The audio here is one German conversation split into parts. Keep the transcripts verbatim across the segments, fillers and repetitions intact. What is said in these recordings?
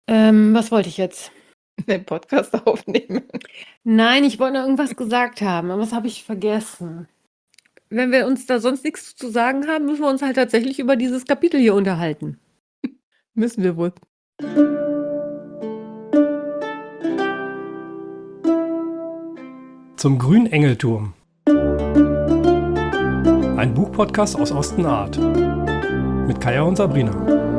Ähm, was wollte ich jetzt? Den Podcast aufnehmen. Nein, ich wollte noch irgendwas gesagt haben, aber das habe ich vergessen. Wenn wir uns da sonst nichts zu sagen haben, müssen wir uns halt tatsächlich über dieses Kapitel hier unterhalten. Müssen wir wohl. Zum grünen Engelturm. Ein Buchpodcast aus Ostenart. Mit Kaya und Sabrina.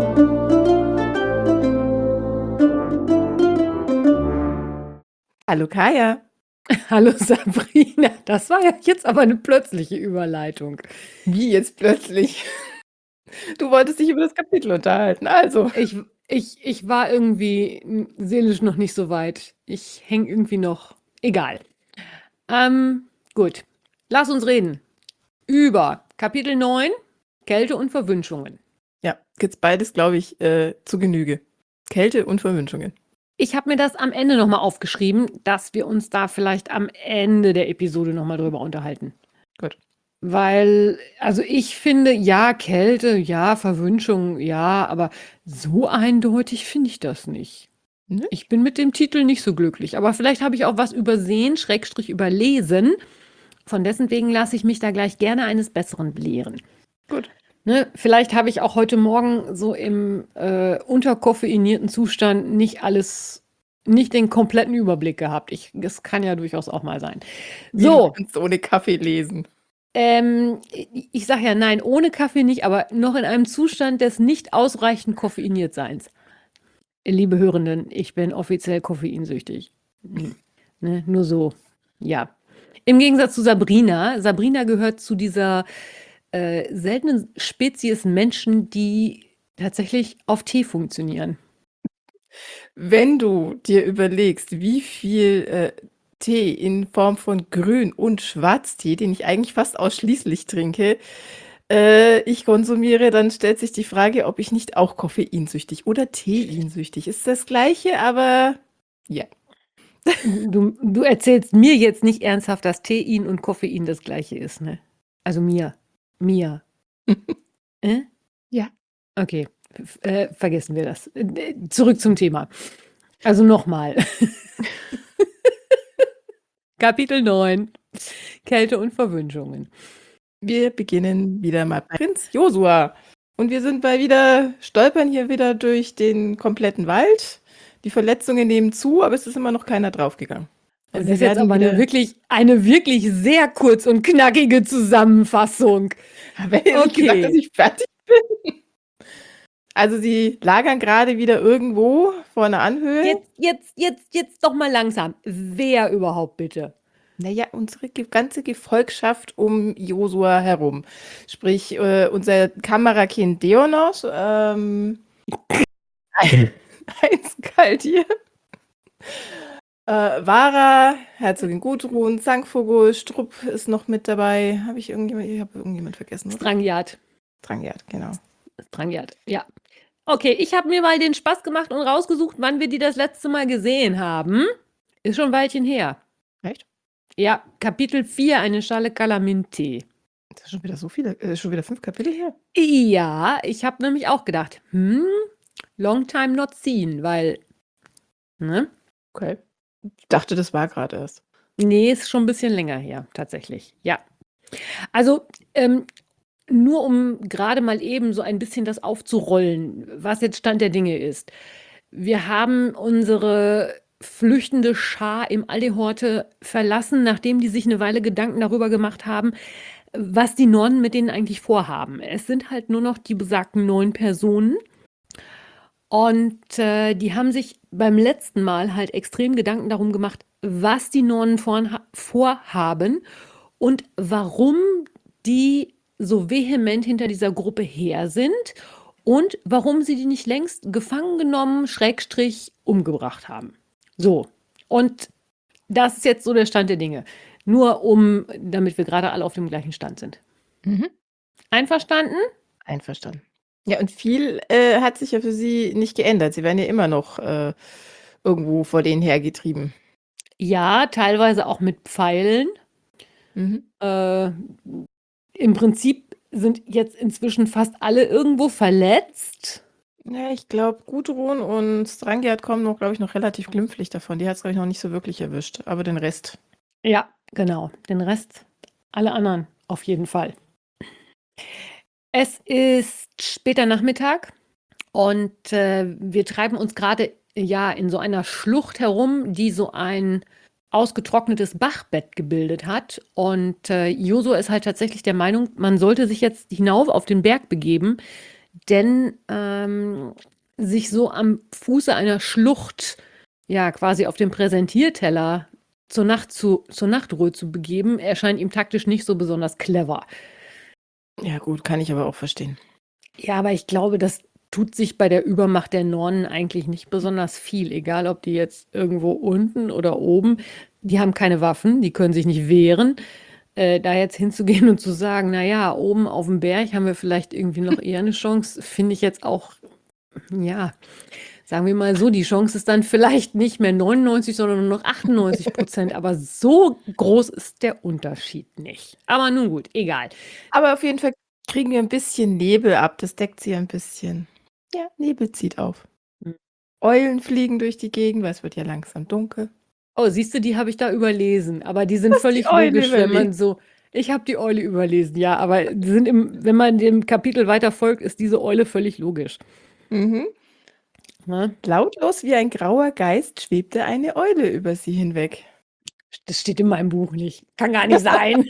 Hallo Kaya. Hallo Sabrina, das war ja jetzt aber eine plötzliche Überleitung. Wie jetzt plötzlich? Du wolltest dich über das Kapitel unterhalten, also. Ich, ich, ich war irgendwie seelisch noch nicht so weit. Ich hänge irgendwie noch. Egal. Ähm, gut. Lass uns reden. Über Kapitel neun, Kälte und Verwünschungen. Ja, gibt's beides, glaube ich, äh, zu Genüge. Kälte und Verwünschungen. Ich habe mir das am Ende nochmal aufgeschrieben, dass wir uns da vielleicht am Ende der Episode nochmal drüber unterhalten. Gut. Weil, also ich finde, ja, Kälte, ja, Verwünschung, ja, aber so eindeutig finde ich das nicht. Ne? Ich bin mit dem Titel nicht so glücklich, aber vielleicht habe ich auch was übersehen, Schrägstrich überlesen. Von dessen wegen lasse ich mich da gleich gerne eines Besseren belehren. Gut. Ne, vielleicht habe ich auch heute Morgen so im äh, unterkoffeinierten Zustand nicht alles, nicht den kompletten Überblick gehabt. Ich, das kann ja durchaus auch mal sein. Wie So, du kannst ohne Kaffee lesen. ähm, ich, ich sage ja nein, ohne Kaffee nicht, aber noch in einem Zustand des nicht ausreichend koffeiniertseins. Liebe Hörenden, ich bin offiziell koffeinsüchtig. Hm, ne, nur so, ja. Im Gegensatz zu Sabrina. Sabrina gehört zu dieser äh, seltenen Spezies Menschen, die tatsächlich auf Tee funktionieren. Wenn du dir überlegst, wie viel äh, Tee in Form von Grün- und Schwarztee, den ich eigentlich fast ausschließlich trinke, äh, ich konsumiere, dann stellt sich die Frage, ob ich nicht auch koffeinsüchtig oder Teeinsüchtig. Ist das Gleiche, aber ja. Du, du erzählst mir jetzt nicht ernsthaft, dass Tein und Koffein das gleiche ist, ne? Also mir. Mir. äh? Ja. Okay, F äh, vergessen wir das. Äh, zurück zum Thema. Also nochmal. Kapitel neun. Kälte und Verwünschungen. Wir beginnen wieder mal bei Prinz Josua. Und wir sind bei wieder, stolpern hier wieder durch den kompletten Wald. Die Verletzungen nehmen zu, aber es ist immer noch keiner draufgegangen. Das Und wir ist jetzt werden aber eine wieder- wirklich, eine wirklich sehr kurz und knackige Zusammenfassung. Habe ich nicht Okay. gesagt, dass ich fertig bin? Also sie lagern gerade wieder irgendwo vor einer Anhöhe. Jetzt, jetzt, jetzt, jetzt doch mal langsam. Wer überhaupt bitte? Naja, unsere ge- ganze Gefolgschaft um Josua herum. Sprich, äh, unser Kamerakind Deonos, ähm, eins kalt hier. Äh, Vara, Herzogin Gudrun, Zankvogel, Strupp ist noch mit dabei. Habe ich irgendjemand, ich habe irgendjemand vergessen, oder? Strangiat. Strangiat, genau. Strangiat, ja. Okay, ich habe mir mal den Spaß gemacht und rausgesucht, wann wir die das letzte Mal gesehen haben. Ist schon ein Weilchen her. Echt? Ja, Kapitel vier, eine Schale Calamintee. Das ist schon wieder so viele, äh, schon wieder fünf Kapitel her. Ja, ich habe nämlich auch gedacht, hm, long time not seen, weil, ne? Okay. Ich dachte, das war gerade erst. Nee, ist schon ein bisschen länger her, tatsächlich. Ja. Also, ähm, nur um gerade mal eben so ein bisschen das aufzurollen, was jetzt Stand der Dinge ist. Wir haben unsere flüchtende Schar im Aldehorte verlassen, nachdem die sich eine Weile Gedanken darüber gemacht haben, was die Nonnen mit denen eigentlich vorhaben. Es sind halt nur noch die besagten neun Personen. Und äh, die haben sich beim letzten Mal halt extrem Gedanken darum gemacht, was die Nonnen vorha- vorhaben und warum die so vehement hinter dieser Gruppe her sind und warum sie die nicht längst gefangen genommen, Schrägstrich, umgebracht haben. So, und das ist jetzt so der Stand der Dinge. Nur um, damit wir gerade alle auf dem gleichen Stand sind. Mhm. Einverstanden? Einverstanden. Ja, und viel äh, hat sich ja für sie nicht geändert. Sie werden ja immer noch äh, irgendwo vor denen hergetrieben. Ja, teilweise auch mit Pfeilen. Mhm. Äh, Im Prinzip sind jetzt inzwischen fast alle irgendwo verletzt. Ja, ich glaube, Gudrun und Strangiat kommen noch, glaube ich, noch relativ glimpflich davon. Die hat es, glaube ich, noch nicht so wirklich erwischt. Aber den Rest. Ja, genau. Den Rest, alle anderen auf jeden Fall. Es ist später Nachmittag und äh, wir treiben uns gerade ja in so einer Schlucht herum, die so ein ausgetrocknetes Bachbett gebildet hat. Und äh, Josua ist halt tatsächlich der Meinung, man sollte sich jetzt hinauf auf den Berg begeben, denn ähm, sich so am Fuße einer Schlucht, ja quasi auf dem Präsentierteller zur Nacht zu, zur Nachtruhe zu begeben, erscheint ihm taktisch nicht so besonders clever. Ja, gut, kann ich aber auch verstehen. Ja, aber ich glaube, das tut sich bei der Übermacht der Nornen eigentlich nicht besonders viel, egal ob die jetzt irgendwo unten oder oben, die haben keine Waffen, die können sich nicht wehren. Äh, da jetzt hinzugehen und zu sagen, naja, oben auf dem Berg haben wir vielleicht irgendwie noch eher eine Chance, finde ich jetzt auch, ja, sagen wir mal so, die Chance ist dann vielleicht nicht mehr neunundneunzig, sondern nur noch achtundneunzig Prozent, aber so groß ist der Unterschied nicht. Aber nun gut, egal. Aber auf jeden Fall kriegen wir ein bisschen Nebel ab. Das deckt sie ein bisschen. Ja, Nebel zieht auf. Hm. Eulen fliegen durch die Gegend, weil es wird ja langsam dunkel. Oh, siehst du, die habe ich da überlesen, aber die sind Du hast die völlig Eule logisch, wenn man überlesen. so. Ich habe die Eule überlesen, ja, aber die sind im, wenn man dem Kapitel weiter folgt, ist diese Eule völlig logisch. Mhm. Ne? Lautlos wie ein grauer Geist schwebte eine Eule über sie hinweg. Das steht in meinem Buch nicht. Kann gar nicht sein.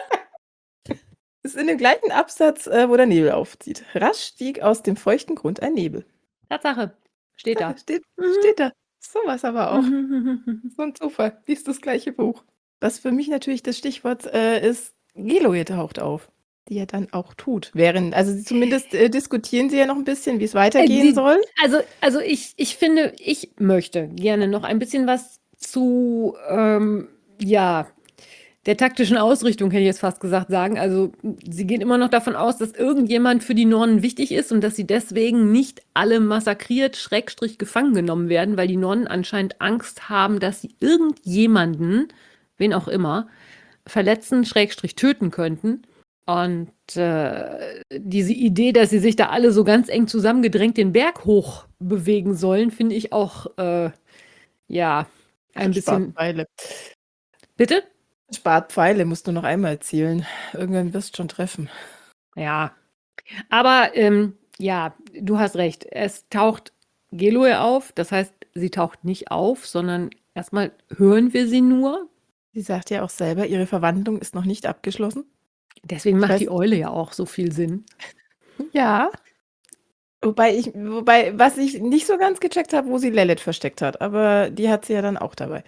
Ist in dem gleichen Absatz, äh, wo der Nebel aufzieht. Rasch stieg aus dem feuchten Grund ein Nebel. Tatsache. Steht da. Steht, Mhm. steht da. Sowas aber auch. Mhm. So ein Zufall. Liest das gleiche Buch. Was für mich natürlich das Stichwort äh, ist, Geloe taucht auf. Die er dann auch tut. Während, also zumindest äh, diskutieren sie ja noch ein bisschen, wie es Äh, weitergehen die, soll. also, also ich, ich finde, ich möchte gerne noch ein bisschen was zu, ähm, ja, der taktischen Ausrichtung, hätte ich jetzt fast gesagt, sagen. Also sie gehen immer noch davon aus, dass irgendjemand für die Nornen wichtig ist und dass sie deswegen nicht alle massakriert, Schrägstrich gefangen genommen werden, weil die Nornen anscheinend Angst haben, dass sie irgendjemanden, wen auch immer, verletzen, Schrägstrich töten könnten. Und äh, diese Idee, dass sie sich da alle so ganz eng zusammengedrängt den Berg hoch bewegen sollen, finde ich auch, äh, ja, ein Spart bisschen. Pfeile. Bitte? Spart Pfeile, musst du noch einmal zielen. Irgendwann wirst du schon treffen. Ja. Aber ähm, ja, du hast recht. Es taucht Geloe auf. Das heißt, sie taucht nicht auf, sondern erstmal hören wir sie nur. Sie sagt ja auch selber, ihre Verwandlung ist noch nicht abgeschlossen. Deswegen Ich macht weiß- die Eule ja auch so viel Sinn. Ja. Wobei ich, wobei, was ich nicht so ganz gecheckt habe, wo sie Lilith versteckt hat, aber die hat sie ja dann auch dabei.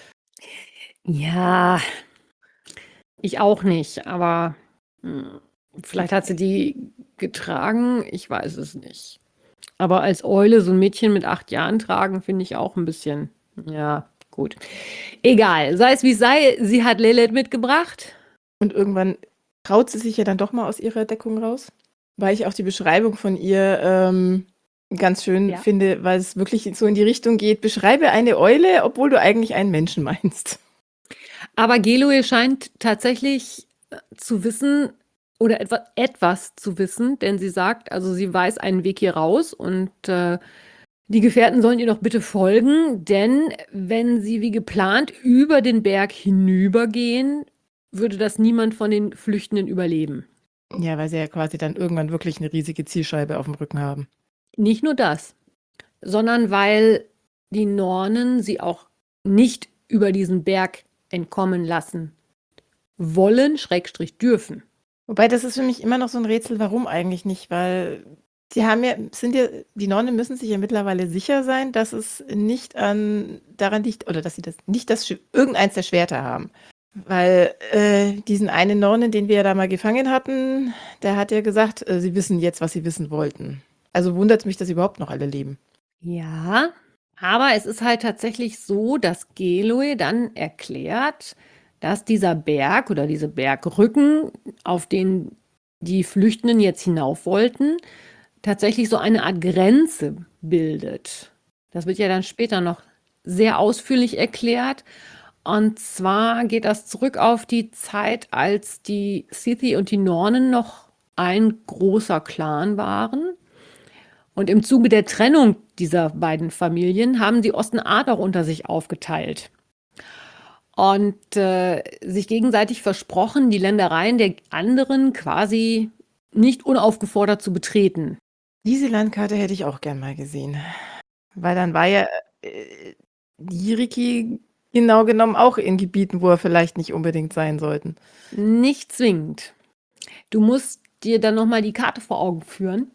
Ja, ich auch nicht, aber hm, vielleicht hat sie die getragen. Ich weiß es nicht. Aber als Eule so ein Mädchen mit acht Jahren tragen, finde ich auch ein bisschen, ja, gut. Egal, sei es wie es sei, sie hat Lilith mitgebracht. Und irgendwann traut sie sich ja dann doch mal aus ihrer Deckung raus. Weil ich auch die Beschreibung von ihr ähm, ganz schön Ja. finde, weil es wirklich so in die Richtung geht, beschreibe eine Eule, obwohl du eigentlich einen Menschen meinst. Aber Geloe scheint tatsächlich äh, zu wissen oder etwa, etwas zu wissen, denn sie sagt, also sie weiß einen Weg hier raus und äh, die Gefährten sollen ihr doch bitte folgen, denn wenn sie wie geplant über den Berg hinübergehen, würde das niemand von den Flüchtenden überleben. Ja, weil sie ja quasi dann irgendwann wirklich eine riesige Zielscheibe auf dem Rücken haben. Nicht nur das, sondern weil die Nornen sie auch nicht über diesen Berg entkommen lassen wollen, Schrägstrich dürfen. Wobei, das ist für mich immer noch so ein Rätsel, warum eigentlich nicht, weil die haben ja, sind ja, die Nonnen müssen sich ja mittlerweile sicher sein, dass es nicht an, daran liegt, oder dass sie das nicht das, Sch- irgendeins der Schwerter haben. Weil äh, diesen einen Nonnen, den wir ja da mal gefangen hatten, der hat ja gesagt, äh, sie wissen jetzt, was sie wissen wollten. Also wundert es mich, dass überhaupt noch alle leben. Ja, aber es ist halt tatsächlich so, dass Geloe dann erklärt, dass dieser Berg oder diese Bergrücken, auf den die Flüchtenden jetzt hinauf wollten, tatsächlich so eine Art Grenze bildet. Das wird ja dann später noch sehr ausführlich erklärt. Und zwar geht das zurück auf die Zeit, als die Sithi und die Nornen noch ein großer Clan waren. Und im Zuge der Trennung dieser beiden Familien haben die Ostenart auch unter sich aufgeteilt und äh, sich gegenseitig versprochen, die Ländereien der anderen quasi nicht unaufgefordert zu betreten. Diese Landkarte hätte ich auch gern mal gesehen. Weil dann war ja äh, Jiriki genau genommen auch in Gebieten, wo er vielleicht nicht unbedingt sein sollten. Nicht zwingend. Du musst dir dann nochmal die Karte vor Augen führen,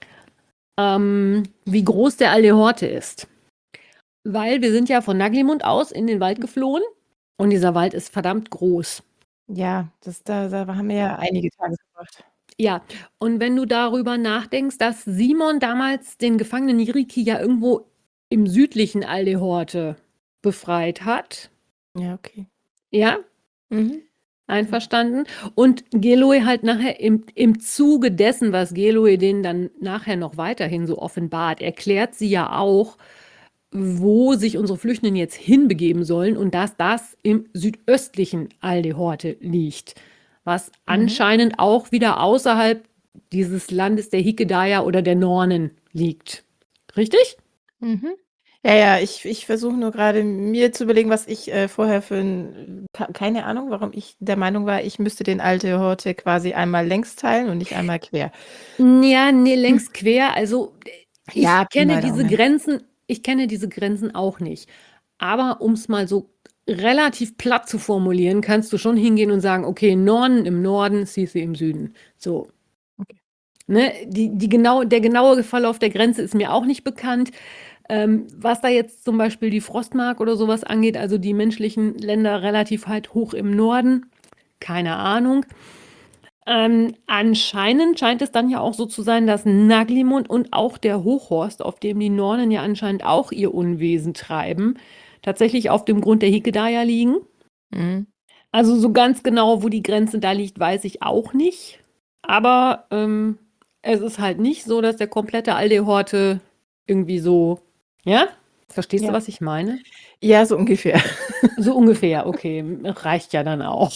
ähm, wie groß der Alehorte ist. Weil wir sind ja von Naglimund aus in den Wald geflohen und dieser Wald ist verdammt groß. Ja, das, da, da haben wir ja einige Tage gebracht. Ja, und wenn du darüber nachdenkst, dass Simon damals den gefangenen Jiriki ja irgendwo im südlichen Alehorte befreit hat, Ja, okay. ja, Mhm. einverstanden. Und Geloe halt nachher im, im Zuge dessen, was Geloe denen dann nachher noch weiterhin so offenbart, erklärt sie ja auch, wo sich unsere Flüchtenden jetzt hinbegeben sollen und dass das im südöstlichen Alehorte liegt, was anscheinend auch wieder außerhalb dieses Landes der Hikedaya oder der Nornen liegt. Richtig? Mhm. Ja, ja, ich, ich versuche nur gerade mir zu überlegen, was ich äh, vorher für ein, ke- keine Ahnung, warum ich der Meinung war, ich müsste den alte Horte quasi einmal längs teilen und nicht einmal quer. Ja, nee, längs quer. Also ich Ja, Pi kenne mal diese Daumen. Grenzen, ich kenne diese Grenzen auch nicht. Aber um es mal so relativ platt zu formulieren, kannst du schon hingehen und sagen, okay, Norden im Norden, Sisi im Süden. So. Okay. Ne, die, die genau, der genaue Verlauf der Grenze ist mir auch nicht bekannt. Ähm, was da jetzt zum Beispiel die Frostmark oder sowas angeht, also die menschlichen Länder relativ halt hoch im Norden, keine Ahnung. Ähm, anscheinend scheint es dann ja auch so zu sein, dass Naglimund und auch der Hochhorst, auf dem die Nornen ja anscheinend auch ihr Unwesen treiben, tatsächlich auf dem Grund der Hikedaya liegen. Mhm. Also so ganz genau, wo die Grenze da liegt, weiß ich auch nicht. Aber ähm, es ist halt nicht so, dass der komplette Alehorte irgendwie so, ja? Verstehst Ja. du, was ich meine? Ja, so ungefähr. So ungefähr, okay, reicht ja dann auch.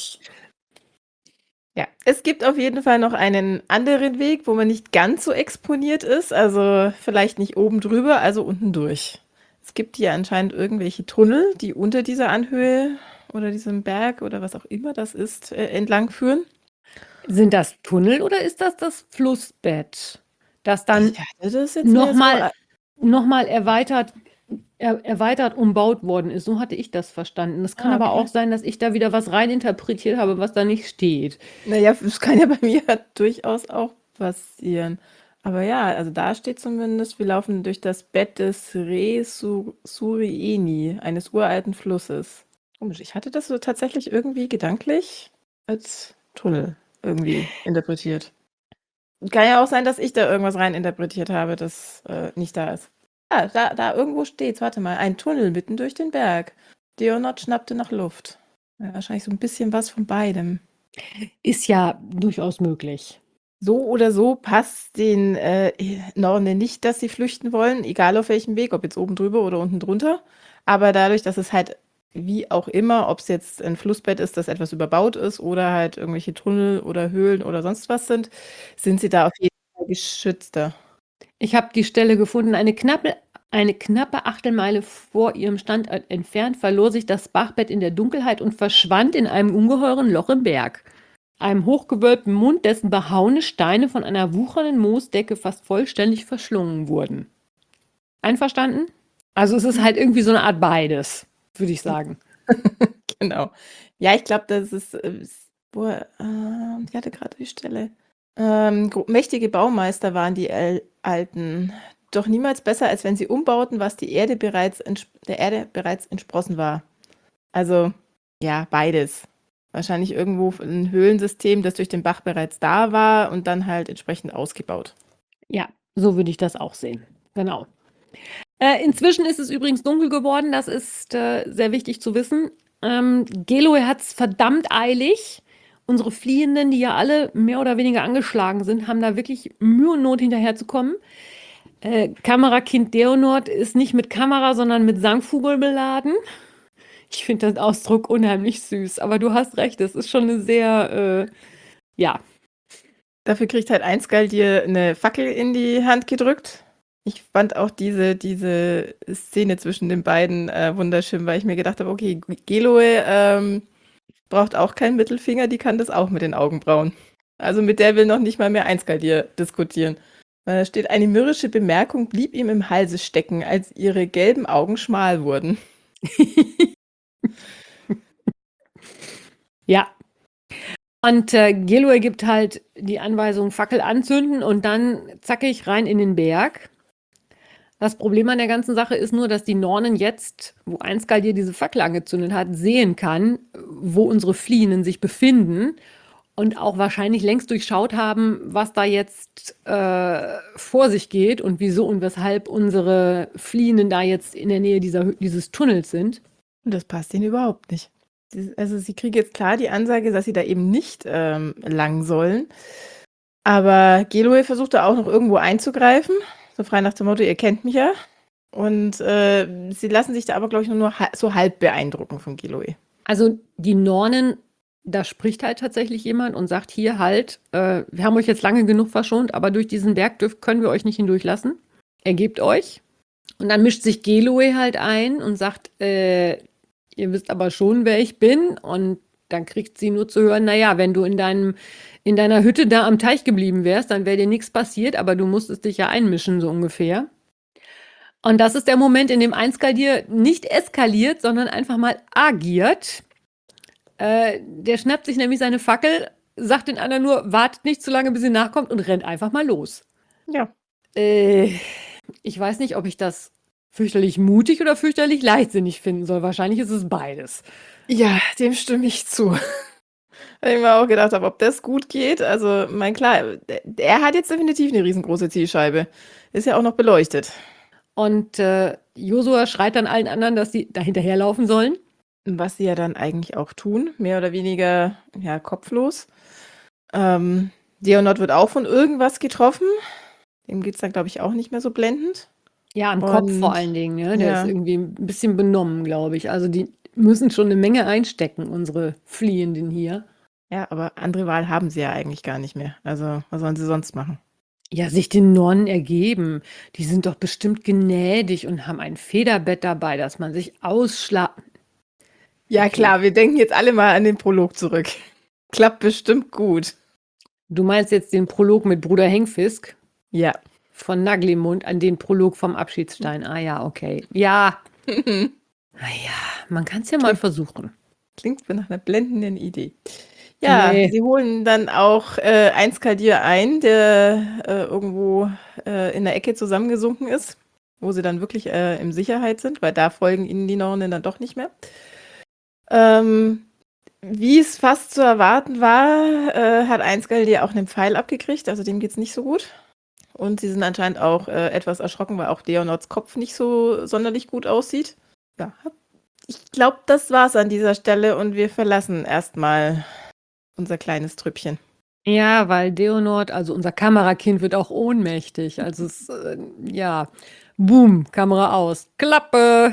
Ja, es gibt auf jeden Fall noch einen anderen Weg, wo man nicht ganz so exponiert ist, also vielleicht nicht oben drüber, also unten durch. Es gibt hier anscheinend irgendwelche Tunnel, die unter dieser Anhöhe oder diesem Berg oder was auch immer das ist, äh, entlang führen. Sind das Tunnel oder ist das das Flussbett, das dann Ich hatte das jetzt mehr so. nochmal äh, noch mal erweitert, er, erweitert umbaut worden ist? So hatte ich das verstanden. Das kann Ah, aber okay. auch sein, dass ich da wieder was reininterpretiert habe, was da nicht steht. Naja, das kann ja bei mir durchaus auch passieren. Aber ja, also da steht zumindest, wir laufen durch das Bett des Re Su- Surieni, eines uralten Flusses. Komisch, ich hatte das so tatsächlich irgendwie gedanklich als Tunnel irgendwie interpretiert. Kann ja auch sein, dass ich da irgendwas reininterpretiert habe, das äh, nicht da ist. Ah, da, da irgendwo steht's, warte mal, ein Tunnel mitten durch den Berg. Deonot schnappte nach Luft. Ja, wahrscheinlich so ein bisschen was von beidem. Ist ja durchaus möglich. So oder so passt den äh, Nornen nicht, dass sie flüchten wollen, egal auf welchem Weg, ob jetzt oben drüber oder unten drunter. Aber dadurch, dass es halt wie auch immer, ob es jetzt ein Flussbett ist, das etwas überbaut ist oder halt irgendwelche Tunnel oder Höhlen oder sonst was sind, sind sie da auf jeden Fall geschützter. Ich habe die Stelle gefunden. Eine knappe, eine knappe Achtelmeile vor ihrem Standort entfernt verlor sich das Bachbett in der Dunkelheit und verschwand in einem ungeheuren Loch im Berg. Einem hochgewölbten Mund, dessen behauene Steine von einer wuchernden Moosdecke fast vollständig verschlungen wurden. Einverstanden? Also es ist halt irgendwie so eine Art beides, würde ich sagen. Genau. Ja, ich glaube, das ist, äh, ist wo, äh, ich hatte gerade die Stelle. Ähm, gro- mächtige Baumeister waren die El Alten, doch niemals besser, als wenn sie umbauten, was die Erde bereits ents- der Erde bereits entsprossen war. Also, ja, beides. Wahrscheinlich irgendwo ein Höhlensystem, das durch den Bach bereits da war und dann halt entsprechend ausgebaut. Ja, so würde ich das auch sehen. Genau. Äh, inzwischen ist es übrigens dunkel geworden, das ist äh, sehr wichtig zu wissen. Ähm, Geloe hat es verdammt eilig. Unsere Fliehenden, die ja alle mehr oder weniger angeschlagen sind, haben da wirklich Mühe und Not hinterherzukommen. Äh, Kamerakind Deonort ist nicht mit Kamera, sondern mit Sangvogel beladen. Ich finde den Ausdruck unheimlich süß, aber du hast recht, es ist schon eine sehr, äh, ja, Dafür kriegt halt Einsgeil dir eine Fackel in die Hand gedrückt. Ich fand auch diese, diese Szene zwischen den beiden äh, wunderschön, weil ich mir gedacht habe, okay, Geloe ähm, braucht auch keinen Mittelfinger, die kann das auch mit den Augenbrauen. Also mit der will noch nicht mal mehr Einskaldier diskutieren. Da steht, eine mürrische Bemerkung blieb ihm im Halse stecken, als ihre gelben Augen schmal wurden. Ja. Und äh, Geloe gibt halt die Anweisung, Fackel anzünden und dann zackig rein in den Berg. Das Problem an der ganzen Sache ist nur, dass die Nornen jetzt, wo Einskaldier diese Fackel angezündet hat, sehen kann, wo unsere Fliehenden sich befinden und auch wahrscheinlich längst durchschaut haben, was da jetzt äh, vor sich geht und wieso und weshalb unsere Fliehenden da jetzt in der Nähe dieser, dieses Tunnels sind. Und das passt ihnen überhaupt nicht. Sie- Also sie kriegen jetzt klar die Ansage, dass sie da eben nicht ähm, lang sollen. Aber Geloe versucht da auch noch irgendwo einzugreifen. So frei nach dem Motto, ihr kennt mich ja. Und äh, sie lassen sich da aber, glaube ich, nur, nur ha- so halb beeindrucken von Geloe. Also die Nornen, da spricht halt tatsächlich jemand und sagt, hier halt, äh, wir haben euch jetzt lange genug verschont, aber durch diesen Berg dürft, können wir euch nicht hindurchlassen. Ergebt euch. Und dann mischt sich Geloe halt ein und sagt, äh, ihr wisst aber schon, wer ich bin. Und dann kriegt sie nur zu hören, naja, wenn du in deinem, in deiner Hütte da am Teich geblieben wärst, dann wäre dir nichts passiert, aber du musstest dich ja einmischen, so ungefähr. Und das ist der Moment, in dem Einskaldier nicht eskaliert, sondern einfach mal agiert. Äh, der schnappt sich nämlich seine Fackel, sagt den anderen nur, wartet nicht zu lange, bis sie nachkommt und rennt einfach mal los. Ja. Äh, ich weiß nicht, ob ich das fürchterlich mutig oder fürchterlich leichtsinnig finden soll. Wahrscheinlich ist es beides. Ja, dem stimme ich zu. Weil ich mir auch gedacht habe, ob das gut geht. Also, mein klar, der, der hat jetzt definitiv eine riesengroße Zielscheibe. Ist ja auch noch beleuchtet. Und äh, Josua schreit dann allen anderen, dass sie da hinterherlaufen sollen. Was sie ja dann eigentlich auch tun, mehr oder weniger ja, kopflos. Ähm, Deonot wird auch von irgendwas getroffen. Dem geht es dann, glaube ich, auch nicht mehr so blendend. Ja, am Kopf vor Und- allen Dingen. Ne? Der ja. ist irgendwie ein bisschen benommen, glaube ich. Also die müssen schon eine Menge einstecken, unsere Fliehenden hier. Ja, aber andere Wahl haben sie ja eigentlich gar nicht mehr. Also, was sollen sie sonst machen? Ja, sich den Nonnen ergeben. Die sind doch bestimmt gnädig und haben ein Federbett dabei, dass man sich ausschlafen. Ja, Okay. klar, wir denken jetzt alle mal an den Prolog zurück. Klappt bestimmt gut. Du meinst jetzt den Prolog mit Bruder Hengfisk Ja. von Naglimund an den Prolog vom Abschiedsstein. Ah ja, okay. Ja, naja, man kann es ja mal versuchen. Klingt nach einer blendenden Idee. Ja, Nee. sie holen dann auch äh, Einskaldier ein, der äh, irgendwo äh, in der Ecke zusammengesunken ist, wo sie dann wirklich äh, in Sicherheit sind, weil da folgen ihnen die Nornen dann doch nicht mehr. Ähm, wie es fast zu erwarten war, äh, hat Einskaldier auch einen Pfeil abgekriegt, also dem geht's nicht so gut. Und sie sind anscheinend auch äh, etwas erschrocken, weil auch Deonots Kopf nicht so sonderlich gut aussieht. Ja, ich glaube, das war's an dieser Stelle und wir verlassen erstmal unser kleines Trüppchen. Ja, weil Deonord, also unser Kamerakind, wird auch ohnmächtig. Also es, äh, ja, boom, Kamera aus. Klappe.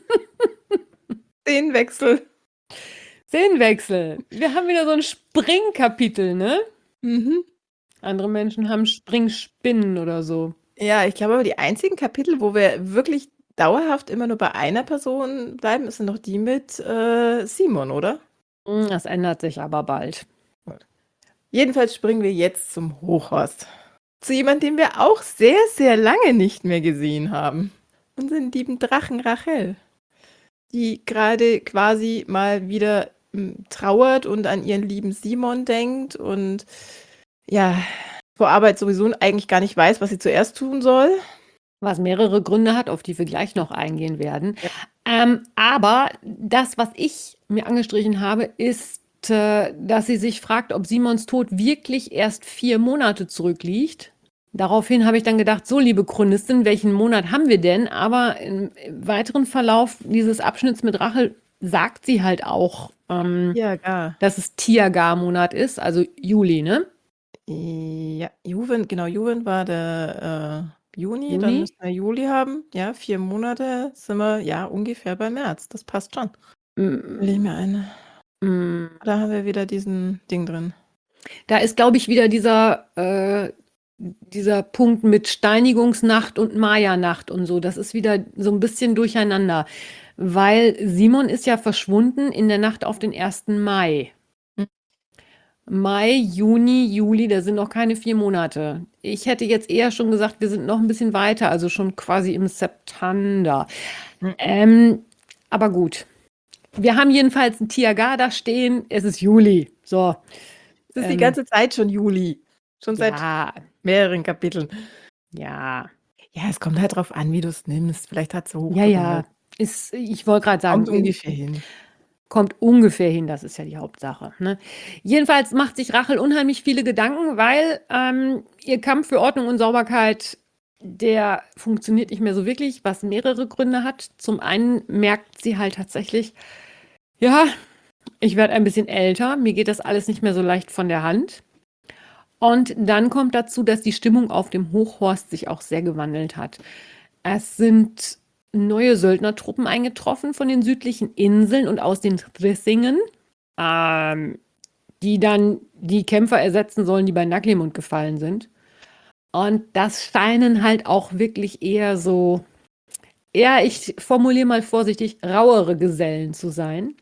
Szenenwechsel. Szenenwechsel. Wir haben wieder so ein Springkapitel, ne? Mhm. Andere Menschen haben Springspinnen oder so. Ja, ich glaube aber die einzigen Kapitel, wo wir wirklich dauerhaft immer nur bei einer Person bleiben, sind noch die mit äh, Simon, oder? Hm, Das ändert sich aber bald. Jedenfalls springen wir jetzt zum Hochhorst. Zu jemandem, den wir auch sehr, sehr lange nicht mehr gesehen haben. Unseren lieben Drachen Rachel. Die gerade quasi mal wieder m, trauert und an ihren lieben Simon denkt und ja, vor Arbeit sowieso eigentlich gar nicht weiß, was sie zuerst tun soll. Was mehrere Gründe hat, auf die wir gleich noch eingehen werden. Ja. Ähm, aber das, was ich mir angestrichen habe, ist, äh, dass sie sich fragt, ob Simons Tod wirklich erst vier Monate zurückliegt. Daraufhin habe ich dann gedacht, so liebe Chronistin, welchen Monat haben wir denn? Aber im weiteren Verlauf dieses Abschnitts mit Rachel sagt sie halt auch, ähm, Ja, gar. dass es Tiagar-Monat ist, also Juli, ne? Ja, Juven, genau, Juven war der äh, Juni, dann Juni? müssen wir Juli haben. Ja, vier Monate sind wir ja ungefähr bei März. Das passt schon. Will ich Mm, mir eine. mm. Da haben wir wieder diesen Ding drin. Da ist, glaube ich, wieder dieser, äh, dieser Punkt mit Steinigungsnacht und Maya-Nacht und so, das ist wieder so ein bisschen durcheinander, weil Simon ist ja verschwunden in der Nacht auf den ersten Mai. Hm. Mai, Juni, Juli, da sind noch keine vier Monate. Ich hätte jetzt eher schon gesagt, wir sind noch ein bisschen weiter, also schon quasi im September. Hm. Ähm, aber gut. Wir haben jedenfalls ein Tiagar da stehen. Es ist Juli. So. Es ist die Ähm, ganze Zeit schon Juli. Schon seit ja, mehreren Kapiteln. ja, Ja, es kommt halt drauf an, wie du es nimmst. Vielleicht hat sie ja, hochgerundet. ja. Ist, ich wollte gerade sagen, Kommt ungefähr hin. kommt ungefähr hin, das ist ja die Hauptsache. Ne? Jedenfalls macht sich Rachel unheimlich viele Gedanken, weil ähm, ihr Kampf für Ordnung und Sauberkeit, der funktioniert nicht mehr so wirklich, was mehrere Gründe hat. Zum einen merkt sie halt tatsächlich, ja, ich werde ein bisschen älter, mir geht das alles nicht mehr so leicht von der Hand. Und dann kommt dazu, dass die Stimmung auf dem Hochhorst sich auch sehr gewandelt hat. Es sind neue Söldnertruppen eingetroffen von den südlichen Inseln und aus den Thrissingen, ähm, die dann die Kämpfer ersetzen sollen, die bei Naglimund gefallen sind. Und das scheinen halt auch wirklich eher so, eher, ich formuliere mal vorsichtig, rauere Gesellen zu sein.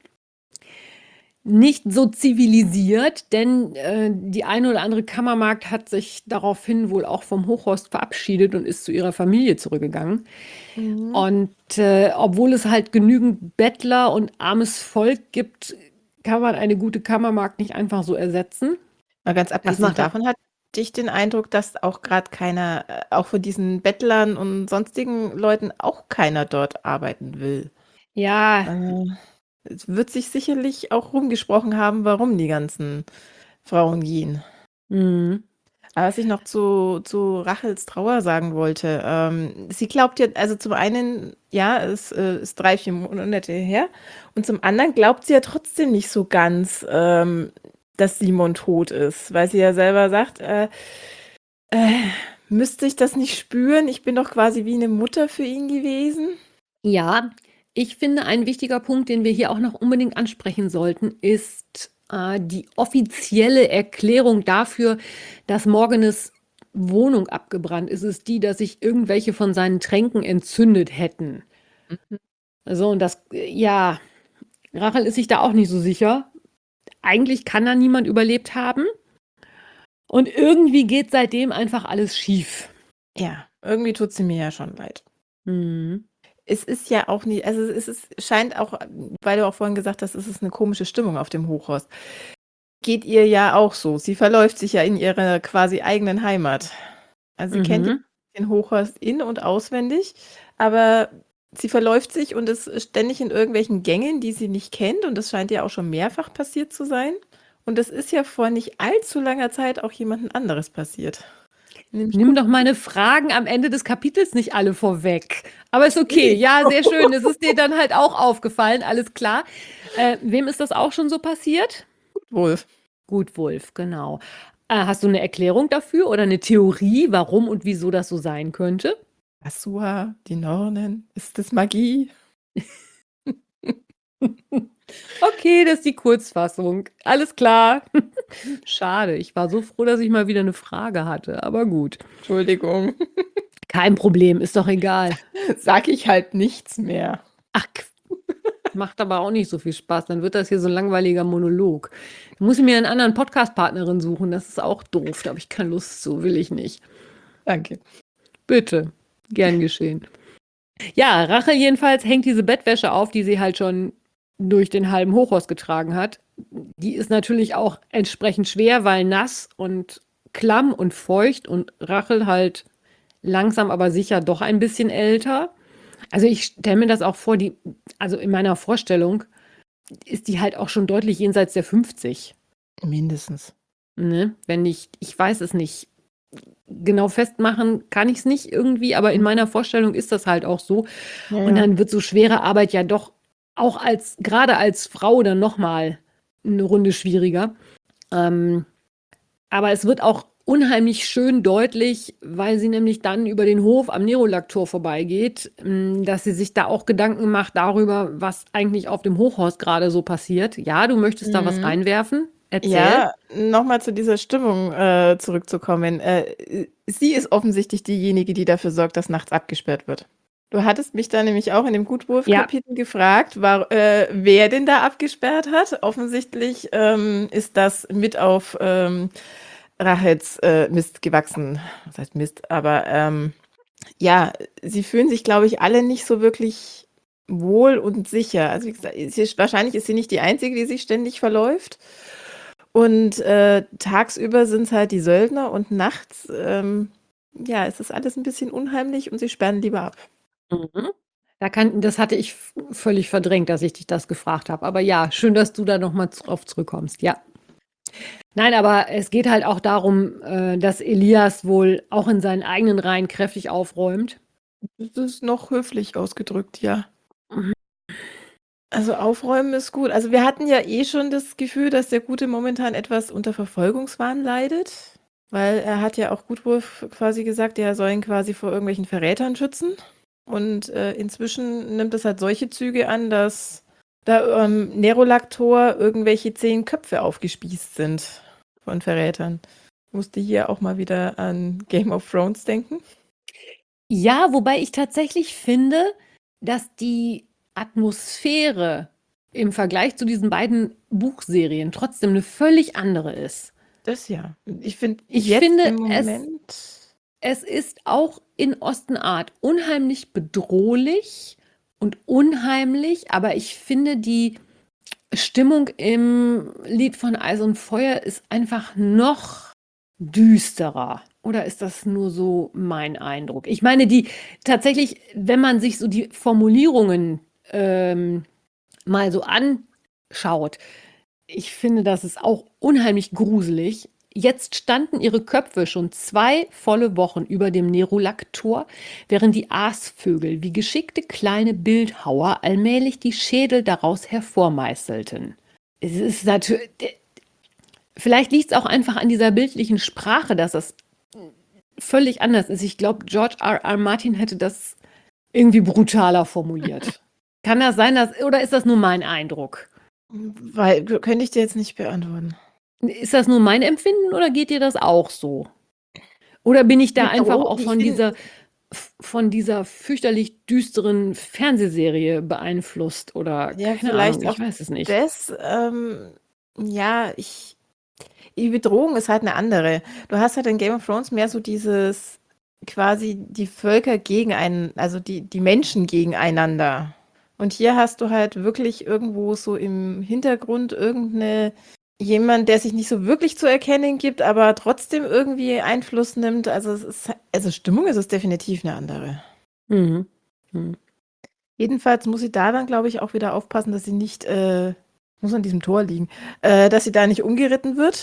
Nicht so zivilisiert, denn äh, die eine oder andere Kammermagd hat sich daraufhin wohl auch vom Hochhorst verabschiedet und ist zu ihrer Familie zurückgegangen. Mhm. Und äh, obwohl es halt genügend Bettler und armes Volk gibt, kann man eine gute Kammermagd nicht einfach so ersetzen. Mal ganz abgesehen macht er- davon hatte ich den Eindruck, dass auch gerade keiner, äh, auch von diesen Bettlern und sonstigen Leuten auch keiner dort arbeiten will. Ja, Äh, es wird sich sicherlich auch rumgesprochen haben, warum die ganzen Frauen gehen. mhm. Aber was ich noch zu, zu Rachels Trauer sagen wollte, ähm, sie glaubt ja, also zum einen, ja, es äh, ist drei, vier Monate her, und zum anderen glaubt sie ja trotzdem nicht so ganz, ähm, dass Simon tot ist, weil sie ja selber sagt, äh, äh, müsste ich das nicht spüren? Ich bin doch quasi wie eine Mutter für ihn gewesen. Ja, ich finde, ein wichtiger Punkt, den wir hier auch noch unbedingt ansprechen sollten, ist äh, die offizielle Erklärung dafür, dass Morganes Wohnung abgebrannt ist, ist die, dass sich irgendwelche von seinen Tränken entzündet hätten. Mhm. So, und das, äh, ja, Rachel ist sich da auch nicht so sicher. Eigentlich kann da niemand überlebt haben. Und irgendwie geht seitdem einfach alles schief. Ja, irgendwie tut sie mir ja schon leid. Mhm. Es ist ja auch nicht, also es ist, scheint auch, weil du auch vorhin gesagt hast, es ist eine komische Stimmung auf dem Hochhorst. Geht ihr ja auch so. Sie verläuft sich ja in ihrer quasi eigenen Heimat. Also sie kennt Mhm. den Hochhorst in- und auswendig, aber sie verläuft sich und ist ständig in irgendwelchen Gängen, die sie nicht kennt, und das scheint ja auch schon mehrfach passiert zu sein. Und das ist ja vor nicht allzu langer Zeit auch jemandem anderes passiert. Nämlich Nimm Kunden. doch meine Fragen am Ende des Kapitels nicht alle vorweg. Aber ist okay. Ja, sehr schön. Es ist dir dann halt auch aufgefallen. Alles klar. Äh, wem ist das auch schon so passiert? Wolf. Gut, Wolf, genau. Äh, hast du eine Erklärung dafür oder eine Theorie, warum und wieso das so sein könnte? Asua, die Nornen, ist das Magie? Okay, das ist die Kurzfassung. Alles klar. Schade. Ich war so froh, dass ich mal wieder eine Frage hatte. Aber gut. Entschuldigung. Kein Problem. Ist doch egal. Sag ich halt nichts mehr. Ach, macht aber auch nicht so viel Spaß. Dann wird das hier so ein langweiliger Monolog. Da muss ich mir einen anderen Podcast-Partnerin suchen. Das ist auch doof. Da habe ich keine Lust zu. Will ich nicht. Danke. Bitte. Gern geschehen. Ja, Rachel jedenfalls hängt diese Bettwäsche auf, die sie halt schon durch den halben Hochhaus getragen hat. Die ist natürlich auch entsprechend schwer, weil nass und klamm und feucht und Rachel halt langsam aber sicher doch ein bisschen älter. Also ich stelle mir das auch vor, die, also in meiner Vorstellung ist die halt auch schon deutlich jenseits der fünfzig. Mindestens. Ne? Wenn ich, ich weiß es nicht. Genau festmachen kann ich es nicht irgendwie, aber in meiner Vorstellung ist das halt auch so. Ja, Und ja. dann wird so schwere Arbeit ja doch auch als, gerade als Frau dann nochmal eine Runde schwieriger. Ähm, aber es wird auch unheimlich schön deutlich, weil sie nämlich dann über den Hof am Nerolak-Tor vorbeigeht, mh, dass sie sich da auch Gedanken macht darüber, was eigentlich auf dem Hochhaus gerade so passiert. Ja, du möchtest da was Mhm. reinwerfen? Erzähl. Ja, noch mal zu dieser Stimmung, äh, zurückzukommen. Äh, sie ist offensichtlich diejenige, die dafür sorgt, dass nachts abgesperrt wird. Du hattest mich da nämlich auch in dem Ja. Gutwurf-Kapitel gefragt, war, äh, wer denn da abgesperrt hat. Offensichtlich ähm, ist das mit auf ähm, Rachels äh, Mist gewachsen. Was heißt Mist? Aber ähm, ja, sie fühlen sich, glaube ich, alle nicht so wirklich wohl und sicher. Also wie gesagt, sie ist, wahrscheinlich ist sie nicht die Einzige, die sich ständig verläuft. Und äh, tagsüber sind es halt die Söldner und nachts, ähm, ja, es ist alles ein bisschen unheimlich und sie sperren lieber ab. Mhm. Da kann, das hatte ich f- völlig verdrängt, dass ich dich das gefragt habe. Aber ja, schön, dass du da nochmal drauf zurückkommst. Ja. Nein, aber es geht halt auch darum, äh, dass Elias wohl auch in seinen eigenen Reihen kräftig aufräumt. Das ist noch höflich ausgedrückt, ja. Mhm. Also aufräumen ist gut. Also wir hatten ja eh schon das Gefühl, dass der Gute momentan etwas unter Verfolgungswahn leidet, weil er hat ja auch Gutwurf quasi gesagt, er soll ihn quasi vor irgendwelchen Verrätern schützen. Und äh, inzwischen nimmt es halt solche Züge an, dass da ähm, Nerolaktor irgendwelche zehn Köpfe aufgespießt sind von Verrätern. Musste hier auch mal wieder an Game of Thrones denken. Ja, wobei ich tatsächlich finde, dass die Atmosphäre im Vergleich zu diesen beiden Buchserien trotzdem eine völlig andere ist. Das ja. Ich finde Ich jetzt finde, im es, Moment. es ist auch in Ostenart unheimlich bedrohlich und unheimlich, aber ich finde, die Stimmung im Lied von Eis und Feuer ist einfach noch düsterer. Oder ist das nur so mein Eindruck? Ich meine, die tatsächlich, wenn man sich so die Formulierungen ähm, mal so anschaut, ich finde, das ist auch unheimlich gruselig. Jetzt standen ihre Köpfe schon zwei volle Wochen über dem Nerolaktor, während die Aasvögel wie geschickte kleine Bildhauer allmählich die Schädel daraus hervormeißelten. Es ist natürlich, vielleicht liegt es auch einfach an dieser bildlichen Sprache, dass das völlig anders ist. Ich glaube, George R. R. Martin hätte das irgendwie brutaler formuliert. Kann das sein, dass, oder ist das nur mein Eindruck? Weil, könnte ich dir jetzt nicht beantworten. Ist das nur mein Empfinden oder geht dir das auch so? Oder bin ich da Die einfach Bedrohung- auch ich von find- dieser, von dieser fürchterlich düsteren Fernsehserie beeinflusst? Oder Ja, keine vielleicht Ahnung, ich auch weiß es nicht. das, ähm, ja, ich, die Bedrohung ist halt eine andere. Du hast halt in Game of Thrones mehr so dieses, quasi die Völker gegen einen, also die, die Menschen gegeneinander. Und hier hast du halt wirklich irgendwo so im Hintergrund irgendeine, jemand, der sich nicht so wirklich zu erkennen gibt, aber trotzdem irgendwie Einfluss nimmt. Also es ist, also Stimmung ist es definitiv eine andere. Mhm. Mhm. Jedenfalls muss sie da dann, glaube ich, auch wieder aufpassen, dass sie nicht, äh, muss an diesem Tor liegen, äh, dass sie da nicht umgeritten wird.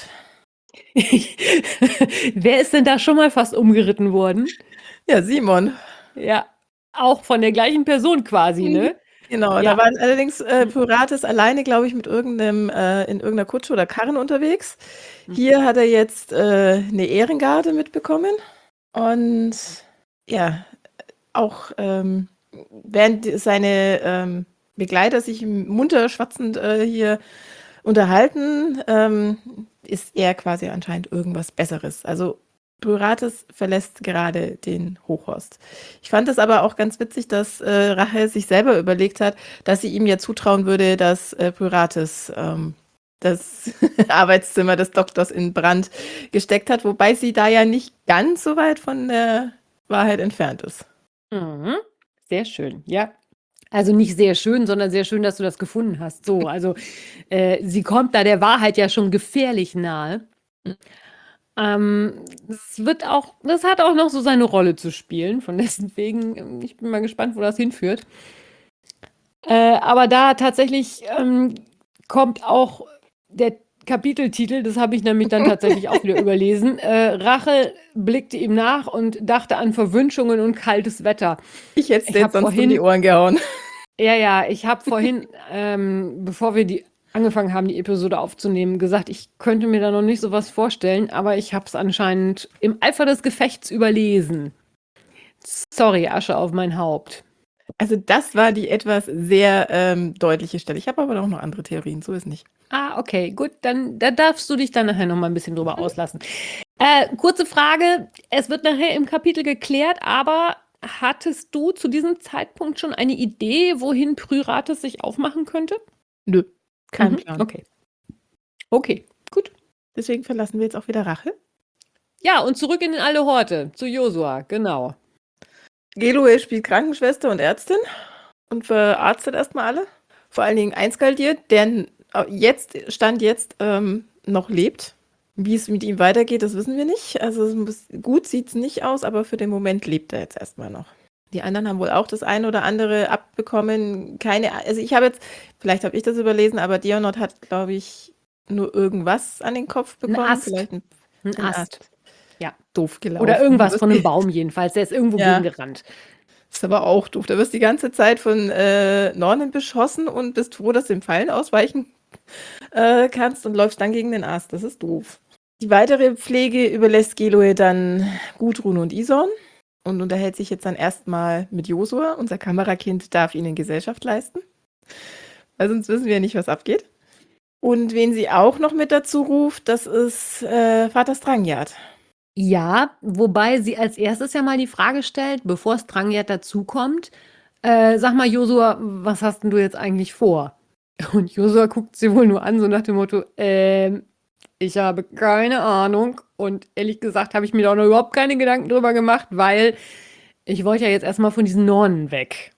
Wer ist denn da schon mal fast umgeritten worden? Ja, Simon. Ja, auch von der gleichen Person quasi, ne? Genau, Ja. da waren allerdings äh, Pyrates alleine, glaube ich, mit irgendeinem, äh, in irgendeiner Kutsche oder Karren unterwegs. Hier hat er jetzt äh, eine Ehrengarde mitbekommen. Und ja, auch ähm, während seine ähm, Begleiter sich munter schwatzend äh, hier unterhalten, ähm, ist er quasi anscheinend irgendwas Besseres. Also Pyrates verlässt gerade den Hochhorst. Ich fand es aber auch ganz witzig, dass äh, Rachel sich selber überlegt hat, dass sie ihm ja zutrauen würde, dass äh, Pyrates ähm, das Arbeitszimmer des Doktors in Brand gesteckt hat, wobei sie da ja nicht ganz so weit von der Wahrheit entfernt ist. Mhm. Sehr schön, ja. Also nicht sehr schön, sondern sehr schön, dass du das gefunden hast. So, also äh, sie kommt da der Wahrheit ja schon gefährlich nahe. Ähm, das wird auch, das hat auch noch so seine Rolle zu spielen. Von deswegen, ähm, ich bin mal gespannt, wo das hinführt. Äh, aber da tatsächlich ähm, kommt auch der Kapiteltitel, das habe ich nämlich dann tatsächlich auch wieder überlesen. Äh, Rache blickte ihm nach und dachte an Verwünschungen und kaltes Wetter. Ich hätte es Ich dir hab jetzt sonst vorhin- um die Ohren gehauen. Ja, ja, ich habe vorhin, ähm, bevor wir die angefangen haben, die Episode aufzunehmen, gesagt, ich könnte mir da noch nicht so was vorstellen, aber ich habe es anscheinend im Eifer des Gefechts überlesen. Sorry, Asche auf mein Haupt. Also das war die etwas sehr ähm, deutliche Stelle. Ich habe aber auch noch andere Theorien, so ist nicht. Ah, okay, gut, dann da darfst du dich dann nachher noch mal ein bisschen drüber auslassen. Äh, kurze Frage, es wird nachher im Kapitel geklärt, aber hattest du zu diesem Zeitpunkt schon eine Idee, wohin Pryrates sich aufmachen könnte? Nö, kein Mhm, Plan. okay. Okay, gut. Deswegen verlassen wir jetzt auch wieder Rache. Ja, und zurück in alle Horte, zu Josua, genau. Gelue spielt Krankenschwester und Ärztin und verarztet erstmal alle. Vor allen Dingen Einskaldiert, der jetzt, Stand jetzt, ähm, noch lebt. Wie es mit ihm weitergeht, das wissen wir nicht. Also es muss, gut sieht es nicht aus, aber für den Moment lebt er jetzt erstmal noch. Die anderen haben wohl auch das eine oder andere abbekommen. Keine, also ich habe jetzt, vielleicht habe ich das überlesen, aber Dionot hat, glaube ich, nur irgendwas an den Kopf Ein bekommen. Ast. Vielleicht ein, Ein ein Ast. Ast. Ja. Doof gelaufen. Oder irgendwas Das von einem Baum jedenfalls. Der ist irgendwo Ja. gegen gerannt. ist aber auch doof. Da wirst du die ganze Zeit von äh, Nornen beschossen und bist froh, dass du den Pfeilen ausweichen äh, kannst und läufst dann gegen den Ast. Das ist doof. Die weitere Pflege überlässt Gelue dann Gudrun und Ison und unterhält sich jetzt dann erstmal mit Josua. Unser Kamerakind darf ihnen Gesellschaft leisten. Weil sonst wissen wir nicht, was abgeht. Und wen sie auch noch mit dazu ruft, das ist äh, Vater Strangjat. Ja, wobei sie als erstes ja mal die Frage stellt, bevor Strangjat dazukommt, äh, sag mal, Josua, was hast denn du jetzt eigentlich vor? Und Josua guckt sie wohl nur an, so nach dem Motto, ähm, ich habe keine Ahnung. Und ehrlich gesagt habe ich mir da auch noch überhaupt keine Gedanken drüber gemacht, weil ich wollte ja jetzt erstmal von diesen Nornen weg.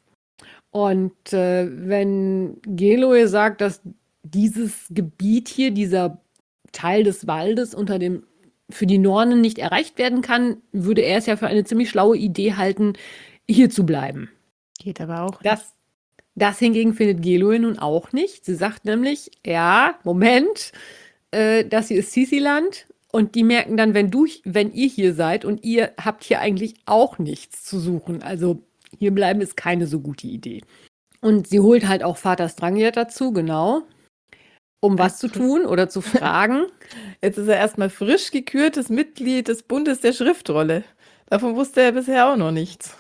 Und äh, wenn Gelue sagt, dass dieses Gebiet hier, dieser Teil des Waldes unter dem für die Nornen nicht erreicht werden kann, würde er es ja für eine ziemlich schlaue Idee halten, hier zu bleiben. Geht aber auch. Das, das hingegen findet Gelue nun auch nicht. Sie sagt nämlich, ja, Moment, äh, das hier ist Sisiland und die merken dann, wenn du, wenn ihr hier seid und ihr habt hier eigentlich auch nichts zu suchen. Also hier bleiben ist keine so gute Idee. Und sie holt halt auch Vater Strangjat dazu, genau, um was zu tun oder zu fragen. Jetzt ist er erstmal frisch gekürtes Mitglied des Bundes der Schriftrolle. Davon wusste er bisher auch noch nichts.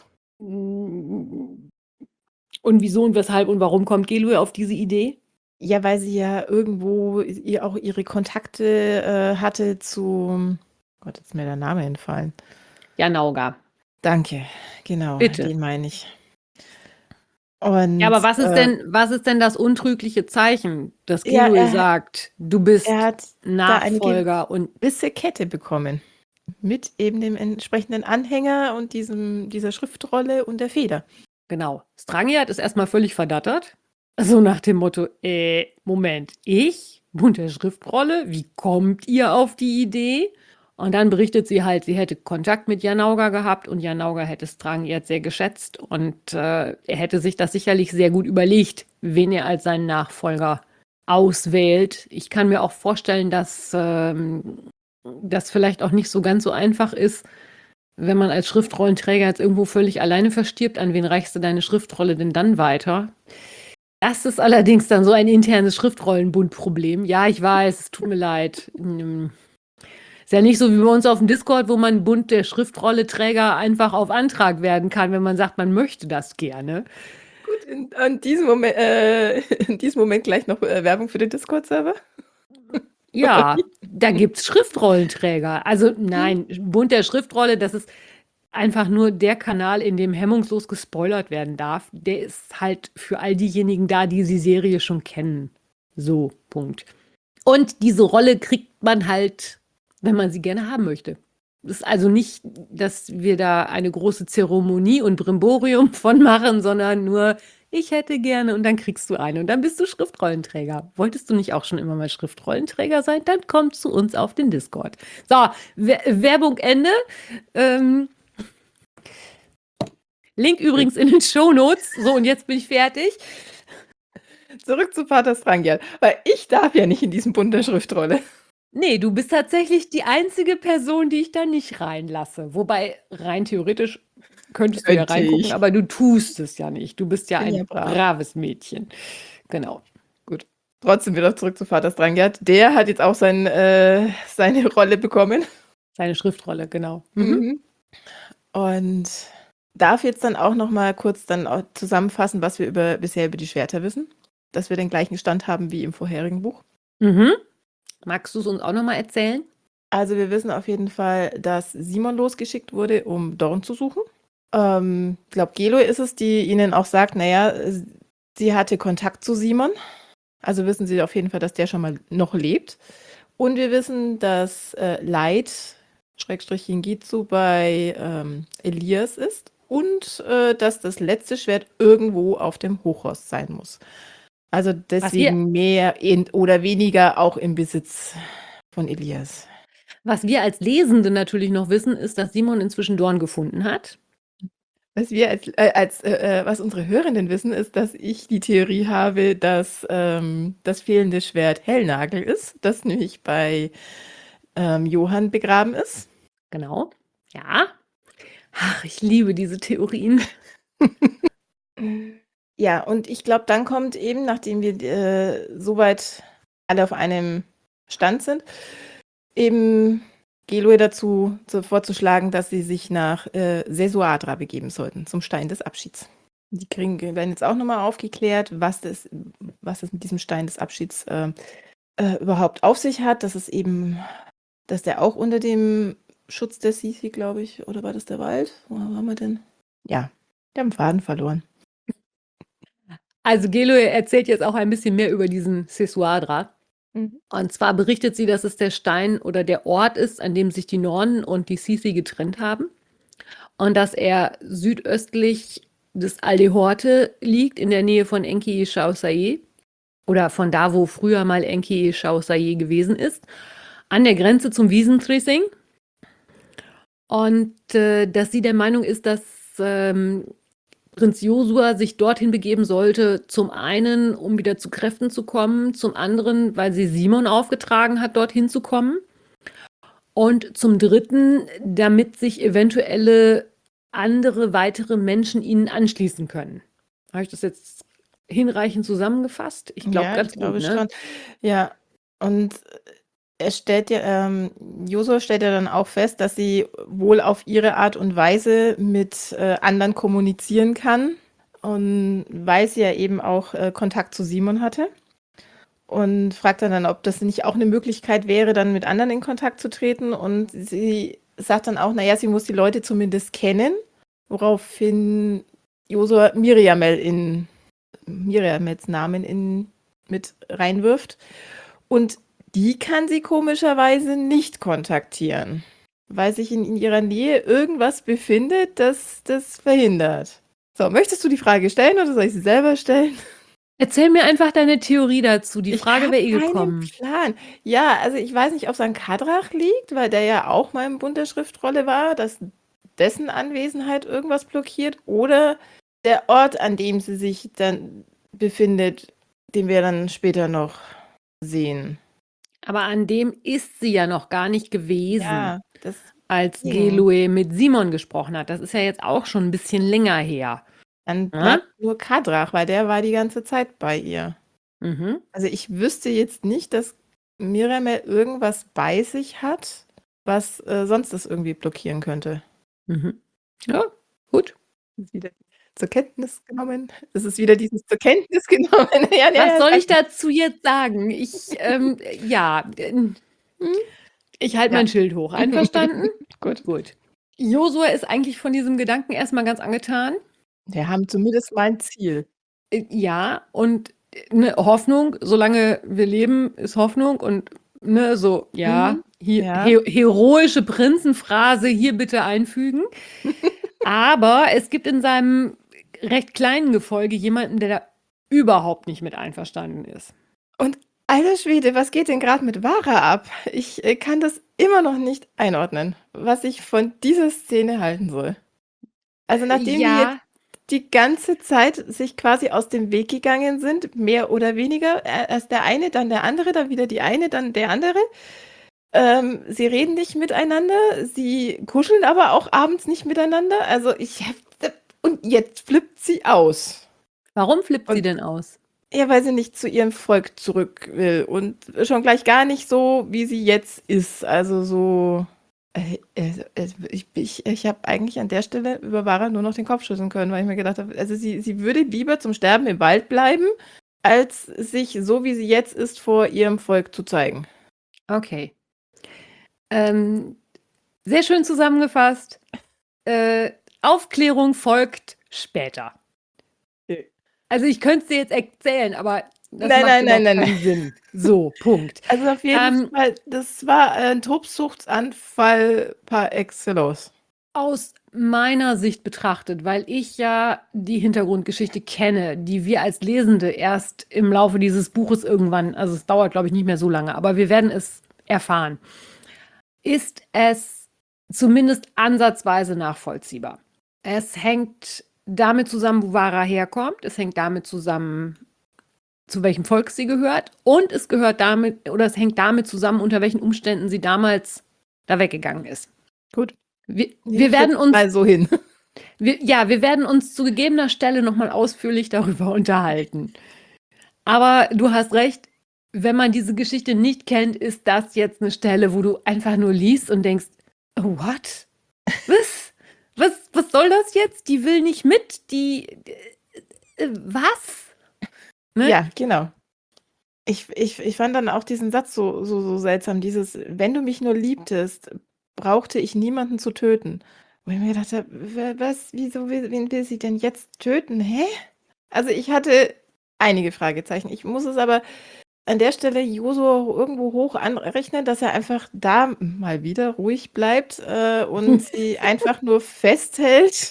Und wieso und weshalb und warum kommt Gelue auf diese Idee? Ja, weil sie ja irgendwo ihr auch ihre Kontakte äh, hatte zu. Gott, jetzt ist mir der Name entfallen. Janauga. Danke, genau, Bitte. den meine ich. Und, Ja, aber was ist äh, denn, was ist denn das untrügliche Zeichen, dass Ja, Gelue er- sagt, du bist er hat da eine Nachfolger und gewisse Kette bekommen. Mit eben dem entsprechenden Anhänger und diesem, dieser Schriftrolle und der Feder. genau. Strangjat ist erstmal völlig verdattert. So nach dem Motto, äh, Moment, ich? Bund der Schriftrolle? Wie kommt ihr auf die Idee? Und dann berichtet sie halt, sie hätte Kontakt mit Janauga gehabt und Janauga hätte Strangjat sehr geschätzt und äh, er hätte sich das sicherlich sehr gut überlegt, wen er als seinen Nachfolger auswählt. Ich kann mir auch vorstellen, dass ähm, das vielleicht auch nicht so ganz so einfach ist, wenn man als Schriftrollenträger jetzt irgendwo völlig alleine verstirbt, an wen reichst du deine Schriftrolle denn dann weiter? Das ist allerdings dann so ein internes Schriftrollenbund-Problem. Ja, ich weiß, es tut mir leid. Hm. Ist ja nicht so wie bei uns auf dem Discord, wo man Bund der Schriftrolleträger einfach auf Antrag werden kann, wenn man sagt, man möchte das gerne. Gut, in, in, diesem Moment, äh, in diesem Moment gleich noch äh, Werbung für den Discord-Server. Ja, da gibt es Schriftrollenträger. Also nein, Bund der Schriftrolle, das ist einfach nur der Kanal, in dem hemmungslos gespoilert werden darf. Der ist halt für all diejenigen da, die die Serie schon kennen. So, Punkt. Und diese Rolle kriegt man halt, wenn man sie gerne haben möchte. Es ist also nicht, dass wir da eine große Zeremonie und Brimborium von machen, sondern nur, ich hätte gerne und dann kriegst du eine und dann bist du Schriftrollenträger. Wolltest du nicht auch schon immer mal Schriftrollenträger sein? Dann komm zu uns auf den Discord. So, Wer- Werbung Ende. Ähm, Link übrigens in den Shownotes. So, und jetzt bin ich fertig. Zurück zu Vater Strangjat, weil ich darf ja nicht in diesem Bund der Schriftrolle. Nee, du bist tatsächlich die einzige Person, die ich da nicht reinlasse. Wobei, rein theoretisch könntest du ja Könnte reingucken, ich. aber du tust es ja nicht. Du bist ja Bin ein ja brav. braves Mädchen. Genau. Trotzdem wieder zurück zu Vater Strangjat. Der hat jetzt auch sein, äh, seine Rolle bekommen. Seine Schriftrolle, genau. Mhm. Mhm. Und darf jetzt dann auch noch mal kurz dann auch zusammenfassen, was wir über, bisher über die Schwerter wissen, dass wir den gleichen Stand haben wie im vorherigen Buch. Mhm. Magst du es uns auch nochmal erzählen? Also wir wissen auf jeden Fall, dass Simon losgeschickt wurde, um Dorn zu suchen. Ähm, ich glaube, Gelo ist es, die ihnen auch sagt, naja, sie hatte Kontakt zu Simon. Also wissen sie auf jeden Fall, dass der schon mal noch lebt. Und wir wissen, dass äh, Leid, Schrägstrich Jingitsu, bei ähm, Elias ist. Und äh, dass das letzte Schwert irgendwo auf dem Hochhaus sein muss. Also deswegen mehr in, oder weniger auch im Besitz von Elias. Was wir als Lesende natürlich noch wissen, ist, dass Simon inzwischen Dorn gefunden hat. Was wir als, äh, als äh, was unsere Hörenden wissen, ist, dass ich die Theorie habe, dass ähm, das fehlende Schwert Hellnagel ist, das nämlich bei ähm, Johann begraben ist. Genau. Ja. Ach, ich liebe diese Theorien. Ja, und ich glaube, dann kommt eben, nachdem wir äh, soweit alle auf einem Stand sind, eben Gelue dazu zu, vorzuschlagen, dass sie sich nach äh, Sesuadra begeben sollten, zum Stein des Abschieds. Die kriegen, werden jetzt auch nochmal aufgeklärt, was das, was das mit diesem Stein des Abschieds äh, äh, überhaupt auf sich hat. Dass es eben, dass der auch unter dem Schutz der Sisi, glaube ich, oder war das der Wald? Wo haben wir denn? Ja, wir haben Faden verloren. Also Gelue erzählt jetzt auch ein bisschen mehr über diesen Sesuadra. Mhm. Und zwar berichtet sie, dass es der Stein oder der Ort ist, an dem sich die Nornen und die Sisi getrennt haben. Und dass er südöstlich des Aldehorte liegt, in der Nähe von Enki Chaosaye. Oder von da, wo früher mal Enki Chaosaye gewesen ist. An der Grenze zum Wiesentrissing. Und äh, dass sie der Meinung ist, dass ähm, Prinz Josua sich dorthin begeben sollte, zum einen, um wieder zu Kräften zu kommen, zum anderen, weil sie Simon aufgetragen hat, dorthin zu kommen. Und zum dritten, damit sich eventuelle andere, weitere Menschen ihnen anschließen können. Habe ich das jetzt hinreichend zusammengefasst? Ich glaube Ja, ganz ich gut, glaube ne? schon. Ja, und er stellt ja, ähm, Josua stellt ja dann auch fest, dass sie wohl auf ihre Art und Weise mit äh, anderen kommunizieren kann. Und weil sie ja eben auch äh, Kontakt zu Simon hatte. Und fragt dann, dann, ob das nicht auch eine Möglichkeit wäre, dann mit anderen in Kontakt zu treten. Und sie sagt dann auch, naja, sie muss die Leute zumindest kennen. Woraufhin Josua Miriamel in Miriamels Namen in, mit reinwirft. Und die kann sie komischerweise nicht kontaktieren, weil sich in, in ihrer Nähe irgendwas befindet, das das verhindert. So, möchtest du die Frage stellen oder soll ich sie selber stellen? Erzähl mir einfach deine Theorie dazu. Die Ich Frage habe wäre eh keinen gekommen. Plan. Ja, also ich weiß nicht, ob es an Kadrach liegt, weil der ja auch mal in bunter Schriftrolle war, dass dessen Anwesenheit irgendwas blockiert, oder der Ort, an dem sie sich dann befindet, den wir dann später noch sehen. Aber an dem ist sie ja noch gar nicht gewesen, Ja, das als Ding. Gelue mit Simon gesprochen hat. Das ist ja jetzt auch schon ein bisschen länger her. Dann Ja? bleibt nur Kadrach, weil der war die ganze Zeit bei ihr. Mhm. Also ich wüsste jetzt nicht, dass Miriamel irgendwas bei sich hat, was äh, sonst das irgendwie blockieren könnte. Mhm. Ja, gut. Das ist wieder zur Kenntnis genommen. Das ist wieder dieses zur Kenntnis genommen. Ja, ja, Was ja, soll ich danke. dazu jetzt sagen? Ich, ähm, ja, äh, Hm? ich halte Ja. mein Schild hoch. Einverstanden? Gut. Gut. Josua ist eigentlich von diesem Gedanken erstmal ganz angetan. Wir haben zumindest mal ein Ziel. Äh, Ja, und eine Hoffnung, solange wir leben, ist Hoffnung und ne, so, ja, Mhm. hier, Ja. he heroische Prinzenphrase hier bitte einfügen. Aber es gibt in seinem recht kleinen Gefolge jemanden, der da überhaupt nicht mit einverstanden ist. Und alter Schwede, was geht denn gerade mit Vara ab? Ich äh, kann das immer noch nicht einordnen, was ich von dieser Szene halten soll. Also nachdem die jetzt Ja, die ganze Zeit sich quasi aus dem Weg gegangen sind, mehr oder weniger, äh, erst der eine, dann der andere, dann wieder die eine, dann der andere. Ähm, sie reden nicht miteinander, sie kuscheln aber auch abends nicht miteinander. Also ich hab, und jetzt flippt sie aus. warum flippt sie Und denn aus? ja, weil sie nicht zu ihrem Volk zurück will und schon gleich gar nicht so, wie sie jetzt ist. Also so, Äh, äh, äh, ich ich ich habe eigentlich an der Stelle über Vara nur noch den Kopf schütteln können, weil ich mir gedacht habe, also sie sie würde lieber zum Sterben im Wald bleiben, als sich so, wie sie jetzt ist, vor ihrem Volk zu zeigen. Okay. Ähm, sehr schön zusammengefasst. Äh, Aufklärung folgt später. Okay. Also ich könnte es dir jetzt erzählen, aber das Nein, macht nein, nein, überhaupt nein, keinen nein. Sinn. So, Punkt. Also auf jeden Ähm, Fall, das war ein Tobsuchtsanfall par excellence. Aus meiner Sicht betrachtet, weil ich ja die Hintergrundgeschichte kenne, die wir als Lesende erst im Laufe dieses Buches irgendwann, also es dauert, glaube ich, nicht mehr so lange, aber wir werden es erfahren, ist es zumindest ansatzweise nachvollziehbar. Es hängt damit zusammen, wo Vara herkommt, es hängt damit zusammen, zu welchem Volk sie gehört, und es gehört damit, oder es hängt damit zusammen, unter welchen Umständen sie damals da weggegangen ist. Gut. Wir, Nehme wir ich werden jetzt uns mal so hin. Wir, ja, wir werden uns zu gegebener Stelle nochmal ausführlich darüber unterhalten. Aber du hast recht, wenn man diese Geschichte nicht kennt, ist das jetzt eine Stelle, wo du einfach nur liest und denkst, oh, what? Was? Was, was soll das jetzt? Die will nicht mit, die... Äh, äh, was? Ne? Ja, genau. Ich, ich, ich fand dann auch diesen Satz so, so, so seltsam, dieses, wenn du mich nur liebtest, brauchte ich niemanden zu töten. Wo ich mir gedacht habe, wa- was, wieso, will- wen will sie denn jetzt töten? Hä? Also ich hatte einige Fragezeichen. Ich muss es aber an der Stelle Josua irgendwo hoch anrechnen, dass er einfach da mal wieder ruhig bleibt äh, und sie einfach nur festhält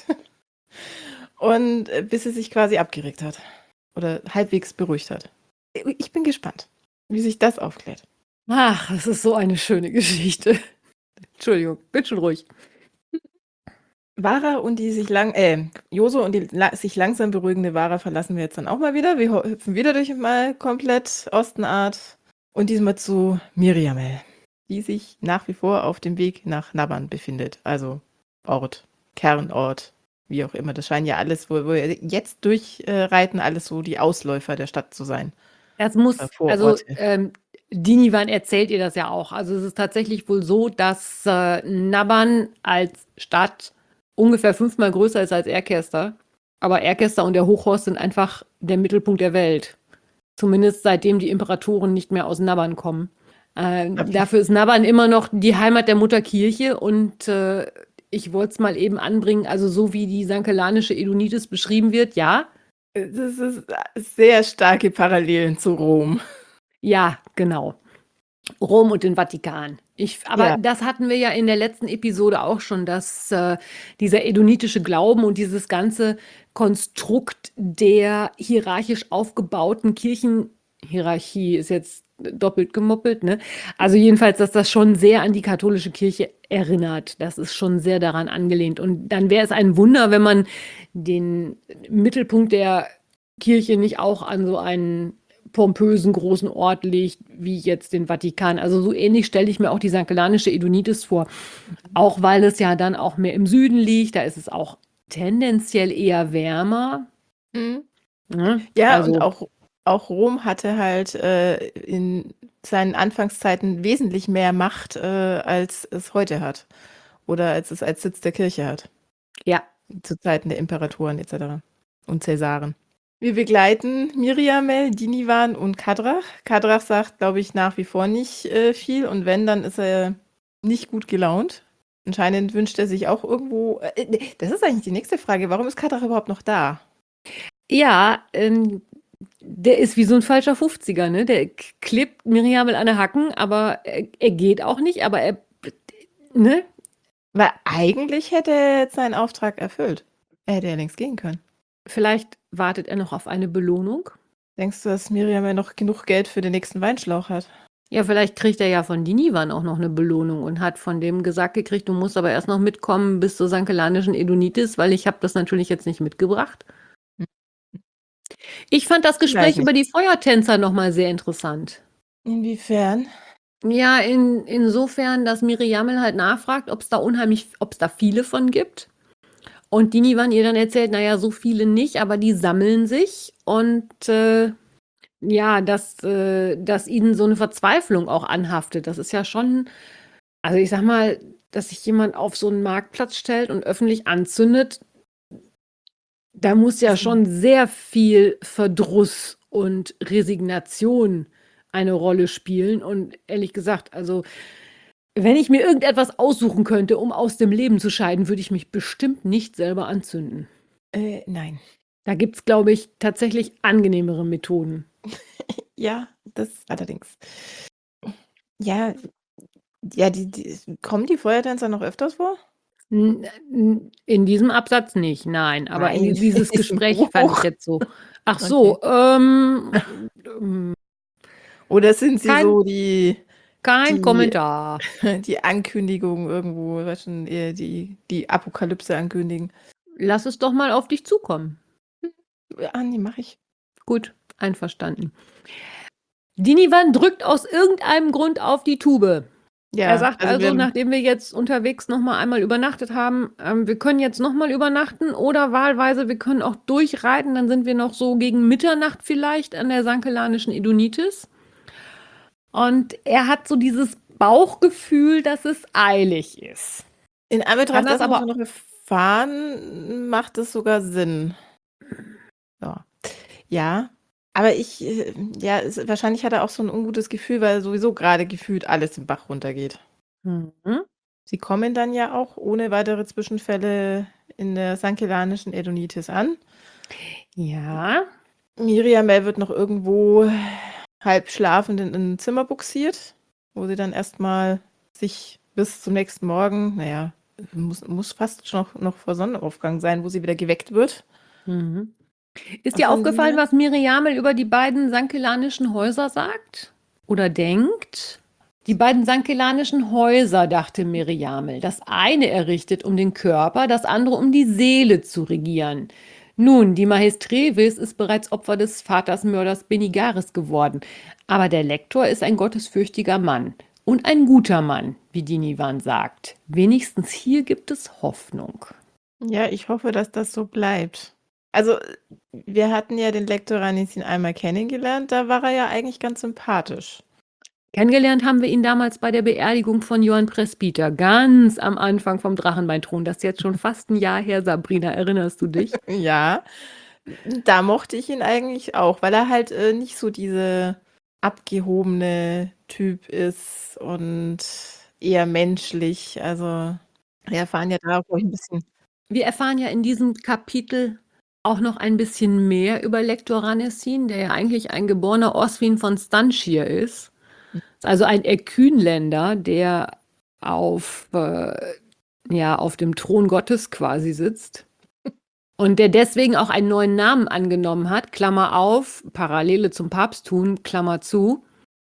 und äh, bis sie sich quasi abgeregt hat oder halbwegs beruhigt hat. Ich bin gespannt, wie sich das aufklärt. Ach, es ist so eine schöne Geschichte. Entschuldigung, bin schon ruhig. Vara und die sich lang, äh, Joso und die la sich langsam beruhigende Vara verlassen wir jetzt dann auch mal wieder. Wir hüpfen wieder durch mal komplett Ostenart und diesmal zu Miriamel, die sich nach wie vor auf dem Weg nach Naban befindet. Also Ort, Kernort, wie auch immer. Das scheinen ja alles, wo wo wir jetzt durchreiten, alles so die Ausläufer der Stadt zu sein. Das muss, Äh, also Vororte. ähm, Dinivan erzählt ihr das ja auch. Also es ist tatsächlich wohl so, dass äh, Naban als Stadt ungefähr fünfmal größer ist als Erkester. Aber Erkester und der Hochhorst sind einfach der Mittelpunkt der Welt. Zumindest seitdem die Imperatoren nicht mehr aus Naban kommen. Äh, Okay. dafür ist Naban immer noch die Heimat der Mutterkirche und äh, ich wollte es mal eben anbringen, also so wie die sankelanische Edonitis beschrieben wird, ja, Das ist sehr starke Parallelen zu Rom. ja, genau. Rom und den Vatikan. Ich, aber Ja. das hatten wir ja in der letzten Episode auch schon, dass äh, dieser edonitische Glauben und dieses ganze Konstrukt der hierarchisch aufgebauten Kirchenhierarchie ist jetzt doppelt gemoppelt, ne? Also jedenfalls, dass das schon sehr an die katholische Kirche erinnert. Das ist schon sehr daran angelehnt. Und dann wäre es ein Wunder, wenn man den Mittelpunkt der Kirche nicht auch an so einen pompösen großen Ort legt, wie jetzt den Vatikan. Also so ähnlich stelle ich mir auch die sankelanische Edonitis vor. Auch weil es ja dann auch mehr im Süden liegt, da ist es auch tendenziell eher wärmer. Mhm. Ne? Ja, also, und auch, auch Rom hatte halt äh, in seinen Anfangszeiten wesentlich mehr Macht, äh, als es heute hat. Oder als es als Sitz der Kirche hat. Ja. Zu Zeiten der Imperatoren et cetera. Und Cäsaren. Wir begleiten Miriamel, Dinivan und Kadrach. Kadrach sagt, glaube ich, nach wie vor nicht äh, viel. Und wenn, dann ist er nicht gut gelaunt. Anscheinend wünscht er sich auch irgendwo. Äh, das ist eigentlich die nächste Frage. Warum ist Kadrach überhaupt noch da? Ja, ähm, der ist wie so ein falscher fünfziger, ne? Der k- klebt Miriam an der Hacken, aber er, er geht auch nicht, aber er, ne? Weil eigentlich hätte er jetzt seinen Auftrag erfüllt. Er hätte ja längst gehen können. Vielleicht wartet er noch auf eine Belohnung. Denkst du, dass Miriam ja noch genug Geld für den nächsten Weinschlauch hat? Ja, vielleicht kriegt er ja von Dinivan auch noch eine Belohnung und hat von dem gesagt gekriegt, du musst aber erst noch mitkommen bis zur sankelanischen Edonitis, weil ich habe das natürlich jetzt nicht mitgebracht. Ich fand das Gespräch Vielleicht nicht. über die Feuertänzer nochmal sehr interessant. Inwiefern? Ja, in, insofern, dass Miriamel halt nachfragt, ob es da unheimlich, ob es da viele von gibt. Und Dinivan ihr dann erzählt, naja, so viele nicht, aber die sammeln sich und äh, ja, dass, äh, dass ihnen so eine Verzweiflung auch anhaftet. Das ist ja schon Also ich sag mal, dass sich jemand auf so einen Marktplatz stellt und öffentlich anzündet, da muss ja Das schon sehr viel Verdruss und Resignation eine Rolle spielen. Und ehrlich gesagt, also wenn ich mir irgendetwas aussuchen könnte, um aus dem Leben zu scheiden, würde ich mich bestimmt nicht selber anzünden. Äh, nein. Da gibt's, glaube ich, tatsächlich angenehmere Methoden. Ja, das allerdings. Ja, ja, die, die kommen die Feuertänzer noch öfters vor? N- n- In diesem Absatz nicht, nein. Aber in Nein, die- dieses ist ein Gespräch fand ich Buch. jetzt so. Ach Okay. so, ähm, ähm, Oder sind sie kein, so die, kein die, Kommentar. die Ankündigung irgendwo, was schon, eher die, die Apokalypse ankündigen? Lass es doch mal auf dich zukommen. Ah, nee, mache ich. Gut, einverstanden. Dinivan drückt aus irgendeinem Grund auf die Tube. Ja, Er sagt also also, wir, nachdem wir jetzt unterwegs noch mal einmal übernachtet haben, ähm, wir können jetzt noch mal übernachten oder wahlweise, wir können auch durchreiten, dann sind wir noch so gegen Mitternacht vielleicht an der sankellanischen Edonitis. Und er hat so dieses Bauchgefühl, dass es eilig ist. in Kann Anbetracht das dessen, was wir aber noch erfahren, macht es sogar Sinn. Ja. Ja, aber ich, äh, ja, es, wahrscheinlich hat er auch so ein ungutes Gefühl, weil sowieso gerade gefühlt alles im Bach runtergeht. Mhm. Sie kommen dann ja auch ohne weitere Zwischenfälle in der sankellanischen Edonitis an. Ja, Miriamel wird noch irgendwo halb schlafend in ein Zimmer buxiert, wo sie dann erstmal sich bis zum nächsten Morgen, naja, muss, muss fast schon noch, noch vor Sonnenaufgang sein, wo sie wieder geweckt wird. mhm. Ist Von dir aufgefallen, Lina. was Miriamel über die beiden sankellanischen Häuser sagt? Oder denkt? Die beiden sankellanischen Häuser, dachte Miriamel. Das eine errichtet, um den Körper, das andere, um die Seele zu regieren. Nun, die Maestrevis ist bereits Opfer des Vatersmörders Benigaris geworden. Aber der Lektor ist ein gottesfürchtiger Mann. Und ein guter Mann, wie Dinivan sagt. Wenigstens hier gibt es Hoffnung. Ja, ich hoffe, dass das so bleibt. Also, wir hatten ja den Lektor Ranisin einmal kennengelernt, da war er ja eigentlich ganz sympathisch. Kennengelernt haben wir ihn damals bei der Beerdigung von Johann Presbyter, ganz am Anfang vom Drachenbeinthron. Das ist jetzt schon fast ein Jahr her, Sabrina, erinnerst du dich? Ja, da mochte ich ihn eigentlich auch, weil er halt äh, nicht so diese abgehobene Typ ist und eher menschlich. Also, wir erfahren ja da auch ein bisschen. Wir erfahren ja in diesem Kapitel auch noch ein bisschen mehr über Lektor Ranessin, der ja eigentlich ein geborener Oswin von Stanchir ist. Also ein Erkünländer, der auf, äh, ja, auf dem Thron Gottes quasi sitzt. Und der deswegen auch einen neuen Namen angenommen hat, Klammer auf, Parallele zum Papsttum, Klammer zu.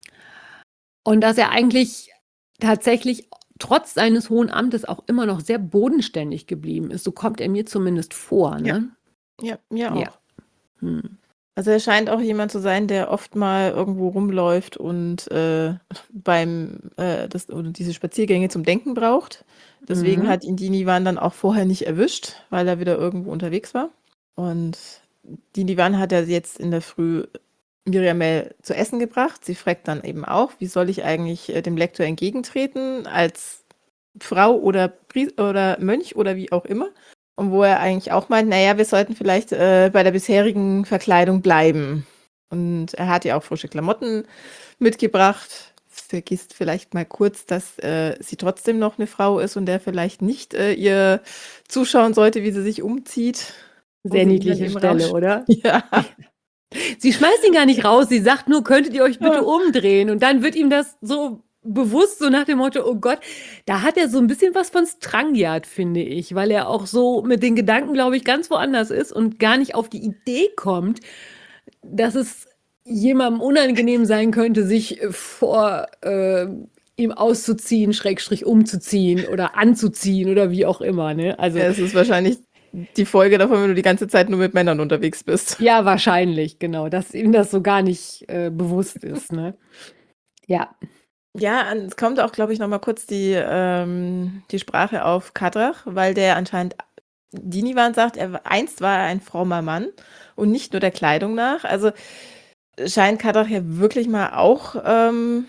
Und dass er eigentlich tatsächlich trotz seines hohen Amtes auch immer noch sehr bodenständig geblieben ist. So kommt er mir zumindest vor, ne? Ja, mir auch. Ja. Hm. Also er scheint auch jemand zu sein, der oft mal irgendwo rumläuft und äh, beim äh, das, oder diese Spaziergänge zum Denken braucht. Deswegen Mhm. hat ihn Dinivan dann auch vorher nicht erwischt, weil er wieder irgendwo unterwegs war. Und Dinivan hat er jetzt in der Früh Miriamel zu essen gebracht. Sie fragt dann eben auch, wie soll ich eigentlich äh, dem Lektor entgegentreten, als Frau oder, Pri oder Mönch oder wie auch immer. Und wo er eigentlich auch meint, naja, wir sollten vielleicht äh, bei der bisherigen Verkleidung bleiben. Und er hat ja auch frische Klamotten mitgebracht. Vergisst vielleicht mal kurz, dass äh, sie trotzdem noch eine Frau ist und der vielleicht nicht äh, ihr zuschauen sollte, wie sie sich umzieht. Wo Sehr sie ihn dann niedliche eben Stelle, raus- oder? Ja. Sie schmeißt ihn gar nicht raus. Sie sagt nur, könntet ihr euch bitte Ja. umdrehen? Und dann wird ihm das so bewusst, so nach dem Motto, oh Gott, da hat er so ein bisschen was von Strangiat, finde ich, weil er auch so mit den Gedanken, glaube ich, ganz woanders ist und gar nicht auf die Idee kommt, dass es jemandem unangenehm sein könnte, sich äh, vor äh, ihm auszuziehen, Schrägstrich umzuziehen oder anzuziehen oder wie auch immer. Ne? Also Es ist wahrscheinlich die Folge davon, wenn du die ganze Zeit nur mit Männern unterwegs bist. ja, wahrscheinlich, genau, dass ihm das so gar nicht äh, bewusst ist. Ne? Ja. Ja, an- es kommt auch, glaube ich, noch mal kurz die, ähm, die Sprache auf Kadrach, weil der anscheinend Dinivan sagt, er, war- einst war er ein frommer Mann und nicht nur der Kleidung nach. Also scheint Kadrach ja wirklich mal auch ähm,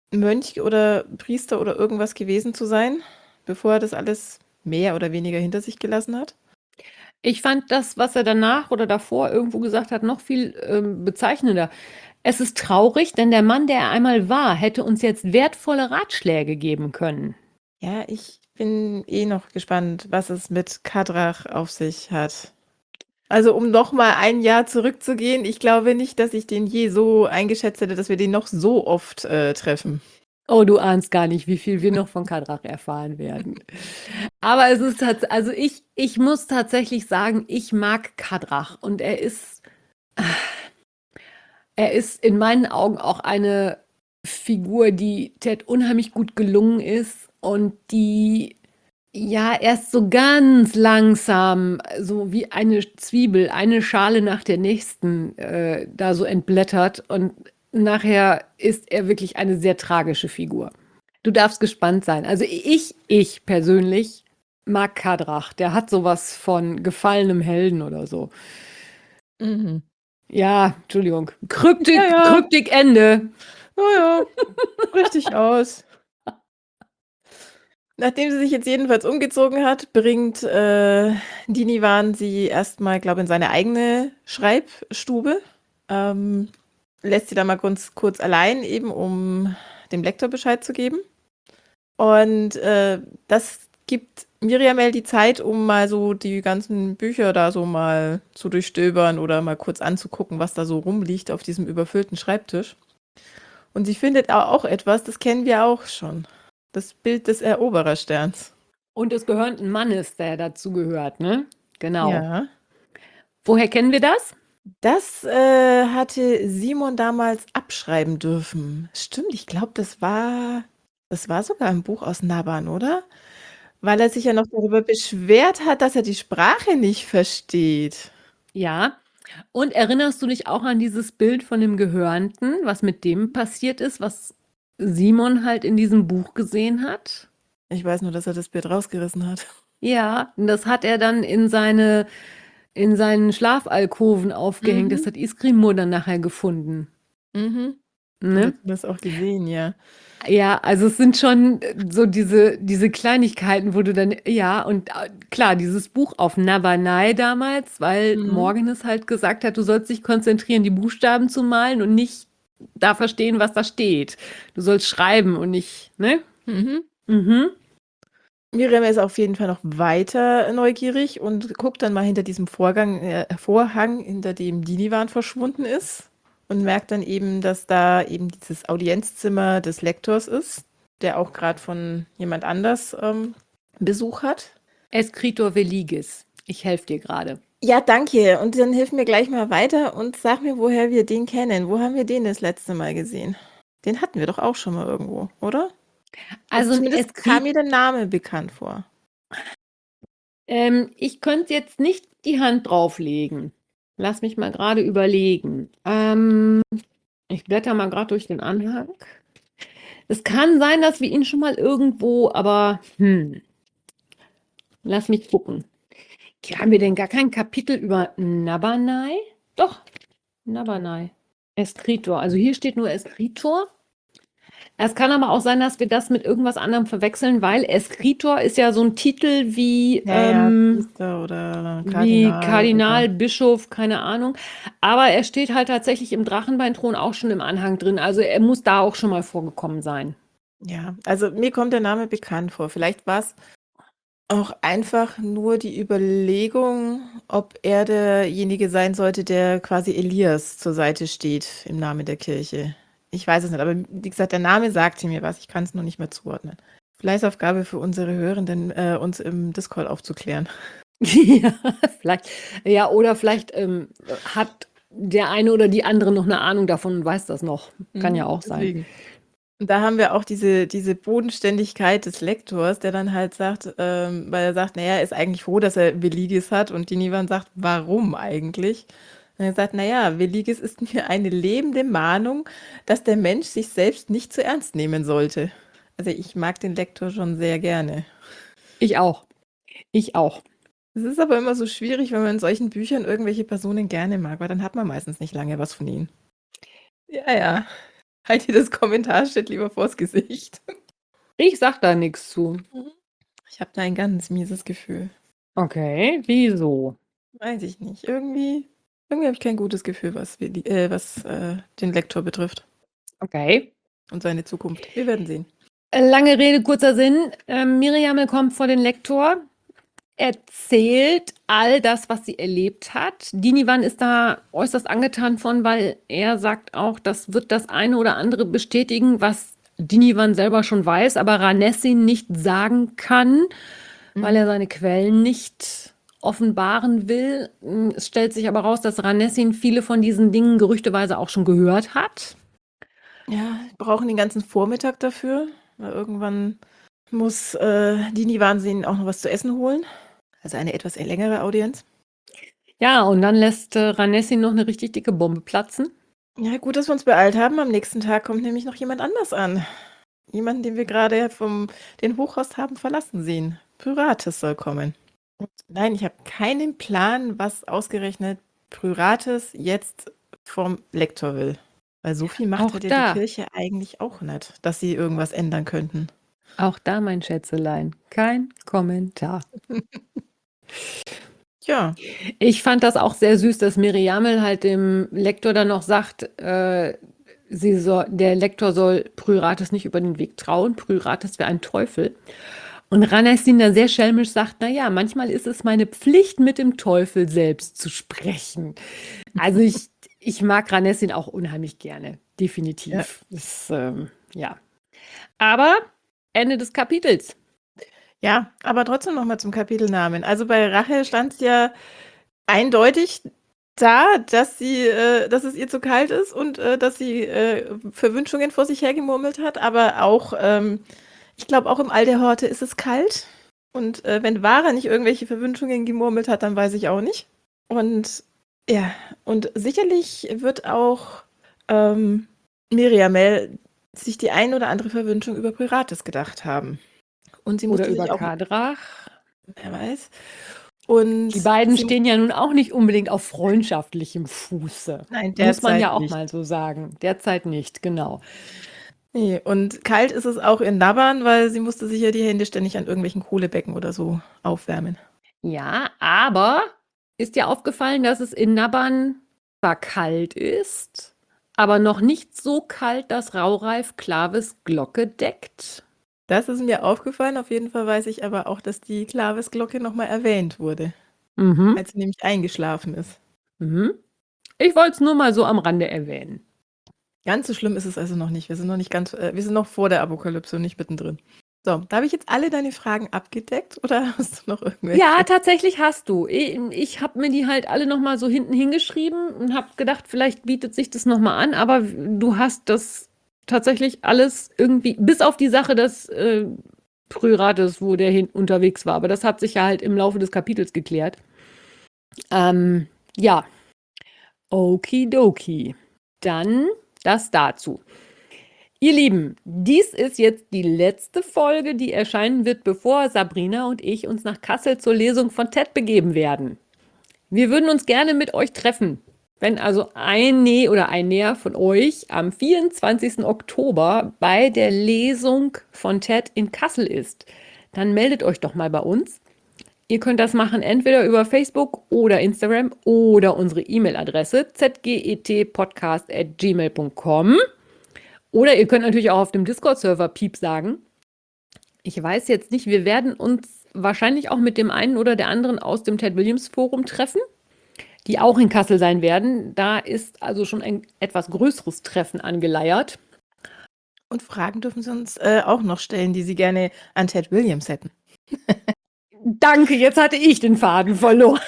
Mönch oder Priester oder irgendwas gewesen zu sein, bevor er das alles mehr oder weniger hinter sich gelassen hat? Ich fand das, was er danach oder davor irgendwo gesagt hat, noch viel ähm, bezeichnender. Es ist traurig, denn der Mann, der er einmal war, hätte uns jetzt wertvolle Ratschläge geben können. Ja, ich bin eh noch gespannt, was es mit Kadrach auf sich hat. Also um noch mal ein Jahr zurückzugehen, ich glaube nicht, dass ich den je so eingeschätzt hätte, dass wir den noch so oft äh, treffen. Oh, du ahnst gar nicht, wie viel wir noch von Kadrach erfahren werden. Aber es ist tatsächlich, also ich, ich muss tatsächlich sagen, ich mag Kadrach und er ist, er ist in meinen Augen auch eine Figur, die Ted unheimlich gut gelungen ist und die ja erst so ganz langsam, so wie eine Zwiebel, eine Schale nach der nächsten, äh, da so entblättert und nachher ist er wirklich eine sehr tragische Figur. Du darfst gespannt sein. Also ich, ich persönlich mag Kadrach. Der hat sowas von gefallenem Helden oder so. Mhm. Ja, Entschuldigung. Kryptik, Ja, ja. Kryptikende. Ja, ja, richtig aus. Nachdem sie sich jetzt jedenfalls umgezogen hat, bringt äh, Dinivan sie erstmal, glaube ich, in seine eigene Schreibstube. Ähm, lässt sie da mal kurz, kurz allein, eben um dem Lektor Bescheid zu geben. Und äh, das gibt Miriamel die Zeit, um mal so die ganzen Bücher da so mal zu durchstöbern oder mal kurz anzugucken, was da so rumliegt auf diesem überfüllten Schreibtisch. Und sie findet auch etwas, das kennen wir auch schon. Das Bild des Eroberersterns. Und des gehörnten Mannes, der dazu gehört, ne? Genau. Ja. Woher kennen wir das? Das äh, hatte Simon damals abschreiben dürfen. Stimmt, ich glaube, das war, das war sogar ein Buch aus Naban, oder? Weil er sich ja noch darüber beschwert hat, dass er die Sprache nicht versteht. Ja. Und erinnerst du dich auch an dieses Bild von dem Gehörnten, was mit dem passiert ist, was Simon halt in diesem Buch gesehen hat? Ich weiß nur, dass er das Bild rausgerissen hat. Ja, und das hat er dann in seine, in seinen Schlafalkoven aufgehängt. Mhm. Das hat Iskrimur dann nachher gefunden. Mhm. Ne? Hat das auch gesehen, ja. Ja, also es sind schon so diese, diese Kleinigkeiten, wo du dann, ja, und äh, klar, dieses Buch auf Nabonai damals, weil Mhm. Morgan es halt gesagt hat, du sollst dich konzentrieren, die Buchstaben zu malen und nicht da verstehen, was da steht. Du sollst schreiben und nicht, ne? Mhm. Mhm. Miriam ist auf jeden Fall noch weiter neugierig und guckt dann mal hinter diesem Vorgang, äh, Vorhang, hinter dem Dinivan verschwunden ist und merkt dann eben, dass da eben dieses Audienzzimmer des Lektors ist, der auch gerade von jemand anders ähm, Besuch hat. Escritor Veligis. Ich helfe dir gerade. Ja, danke. Und dann hilf mir gleich mal weiter und sag mir, woher wir den kennen. Wo haben wir den das letzte Mal gesehen? Den hatten wir doch auch schon mal irgendwo, oder? Also zumindest Escrit- kam mir der Name bekannt vor. Ähm, ich könnte jetzt nicht die Hand drauflegen. Lass mich mal gerade überlegen. Ähm, ich blätter mal gerade durch den Anhang. Es kann sein, dass wir ihn schon mal irgendwo, aber hm. Lass mich gucken. Haben wir denn gar kein Kapitel über Nabonai? Doch, Nabonai. Escritor. Also hier steht nur Escritor. Es kann aber auch sein, dass wir das mit irgendwas anderem verwechseln, weil Escritor ist ja so ein Titel wie, Ja, ähm, ja, Priester oder wie Kardinal. Kardinal, oder- Bischof, keine Ahnung. Aber er steht halt tatsächlich im Drachenbeinthron auch schon im Anhang drin. Also er muss da auch schon mal vorgekommen sein. Ja, also mir kommt der Name bekannt vor. Vielleicht war es auch einfach nur die Überlegung, ob er derjenige sein sollte, der quasi Elias zur Seite steht im Namen der Kirche. Ich weiß es nicht, aber wie gesagt, der Name sagte mir was. Ich kann es nur nicht mehr zuordnen. Fleißaufgabe für unsere Hörenden, äh, uns im Discord aufzuklären. Ja, vielleicht. Ja, oder vielleicht ähm, hat der eine oder die andere noch eine Ahnung davon und weiß das noch. Kann ja auch sein. Deswegen. Und da haben wir auch diese, diese Bodenständigkeit des Lektors, der dann halt sagt, ähm, weil er sagt, naja, er ist eigentlich froh, dass er Veligis hat. Und Dinivan sagt, warum eigentlich? Und er sagt, naja, Veligis ist mir eine lebende Mahnung, dass der Mensch sich selbst nicht zu ernst nehmen sollte. Also ich mag den Lektor schon sehr gerne. Ich auch. Ich auch. Es ist aber immer so schwierig, wenn man in solchen Büchern irgendwelche Personen gerne mag, weil dann hat man meistens nicht lange was von ihnen. Ja, ja. Halt dir das Kommentarshit lieber vors Gesicht. Ich sag da nichts zu. Ich habe da ein ganz mieses Gefühl. Okay, wieso? Weiß ich nicht. Irgendwie, irgendwie habe ich kein gutes Gefühl, was, wir, die- äh, was äh, den Lektor betrifft Okay. und seine Zukunft. Wir werden sehen. Lange Rede, kurzer Sinn. Ähm, Miriam kommt vor den Lektor, erzählt all das, was sie erlebt hat. Dinivan ist da äußerst angetan von, weil er sagt auch, das wird das eine oder andere bestätigen, was Dinivan selber schon weiß, aber Ranessin nicht sagen kann, weil er seine Quellen nicht offenbaren will. Es stellt sich aber raus, dass Ranessin viele von diesen Dingen gerüchteweise auch schon gehört hat. Ja, wir brauchen den ganzen Vormittag dafür, weil irgendwann muss äh, Dinivan ihnen auch noch was zu essen holen. Also eine etwas längere Audienz. Ja, und dann lässt äh, Ranessin noch eine richtig dicke Bombe platzen. Ja, gut, dass wir uns beeilt haben. Am nächsten Tag kommt nämlich noch jemand anders an. Jemanden, den wir gerade vom den Hochhaus haben verlassen sehen. Pyrates soll kommen. Und nein, ich habe keinen Plan, was ausgerechnet Pyrates jetzt vom Lektor will. Weil so viel Macht Auch hat ja da. die Kirche eigentlich auch nicht, dass sie irgendwas ändern könnten. Auch da, mein Schätzelein, kein Kommentar. Ja, Ich fand das auch sehr süß, dass Miriamel halt dem Lektor dann noch sagt, äh, sie soll, der Lektor soll Pyrates nicht über den Weg trauen. Pyrates wäre ein Teufel. Und Ranessin da sehr schelmisch sagt, na ja, manchmal ist es meine Pflicht, mit dem Teufel selbst zu sprechen. Also ich, ich mag Ranessin auch unheimlich gerne, definitiv. Ja. Das, ähm, ja. Aber Ende des Kapitels. ja, aber trotzdem noch mal zum Kapitelnamen. Also bei Rachel stand es ja eindeutig da, dass sie, äh, dass es ihr zu kalt ist und äh, dass sie äh, Verwünschungen vor sich hergemurmelt hat, aber auch, ähm, ich glaube, auch im All der Horte ist es kalt. Und äh, wenn Vara nicht irgendwelche Verwünschungen gemurmelt hat, dann weiß ich auch nicht. Und ja, und sicherlich wird auch ähm, Miriamel sich die ein oder andere Verwünschung über Pyrates gedacht haben. Und sie Oder musste über sich auch, Kadrach. wer weiß. Und Die beiden sie, stehen ja nun auch nicht unbedingt auf freundschaftlichem Fuße. nein, Muss man derzeit ja auch nicht. mal so sagen. Derzeit nicht, genau. Nee, und kalt ist es auch in Naban, weil sie musste sich ja die Hände ständig an irgendwelchen Kohlebecken oder so aufwärmen. Ja, aber ist dir aufgefallen, dass es in Naban zwar kalt ist, aber noch nicht so kalt, dass Raureif Klaves Glocke deckt? Das ist mir aufgefallen. Auf jeden Fall weiß ich aber auch, dass die Klaves-Glocke nochmal erwähnt wurde, Mhm. als sie nämlich eingeschlafen ist. Mhm. Ich wollte es nur mal so am Rande erwähnen. Ganz so schlimm ist es also noch nicht. Wir sind noch nicht ganz, äh, wir sind noch vor der Apokalypse und nicht mittendrin. So, da habe ich jetzt alle deine Fragen abgedeckt oder hast du noch irgendwelche? Ja, tatsächlich hast du. Ich, ich habe mir die halt alle noch mal so hinten hingeschrieben und habe gedacht, vielleicht bietet sich das noch mal an, aber du hast das tatsächlich alles irgendwie, bis auf die Sache, dass äh, Pyrates, wo der hin unterwegs war, aber das hat sich ja halt im Laufe des Kapitels geklärt. Ähm, ja, okidoki. Dann das dazu. Ihr Lieben, dies ist jetzt die letzte Folge, die erscheinen wird, bevor Sabrina und ich uns nach Kassel zur Lesung von Ted begeben werden. Wir würden uns gerne mit euch treffen. Wenn also eine oder ein Näher von euch am vierundzwanzigsten Oktober bei der Lesung von Ted in Kassel ist, dann meldet euch doch mal bei uns. Ihr könnt das machen entweder über Facebook oder Instagram oder unsere E-Mail-Adresse z g e t podcast at gmail punkt com. Oder ihr könnt natürlich auch auf dem Discord-Server Piep sagen. Ich weiß jetzt nicht, wir werden uns wahrscheinlich auch mit dem einen oder der anderen aus dem Ted Williams Forum treffen, die auch in Kassel sein werden. Da ist also schon ein etwas größeres Treffen angeleiert. Und Fragen dürfen Sie uns äh, auch noch stellen, die Sie gerne an Ted Williams hätten. Danke, jetzt hatte ich den Faden verloren.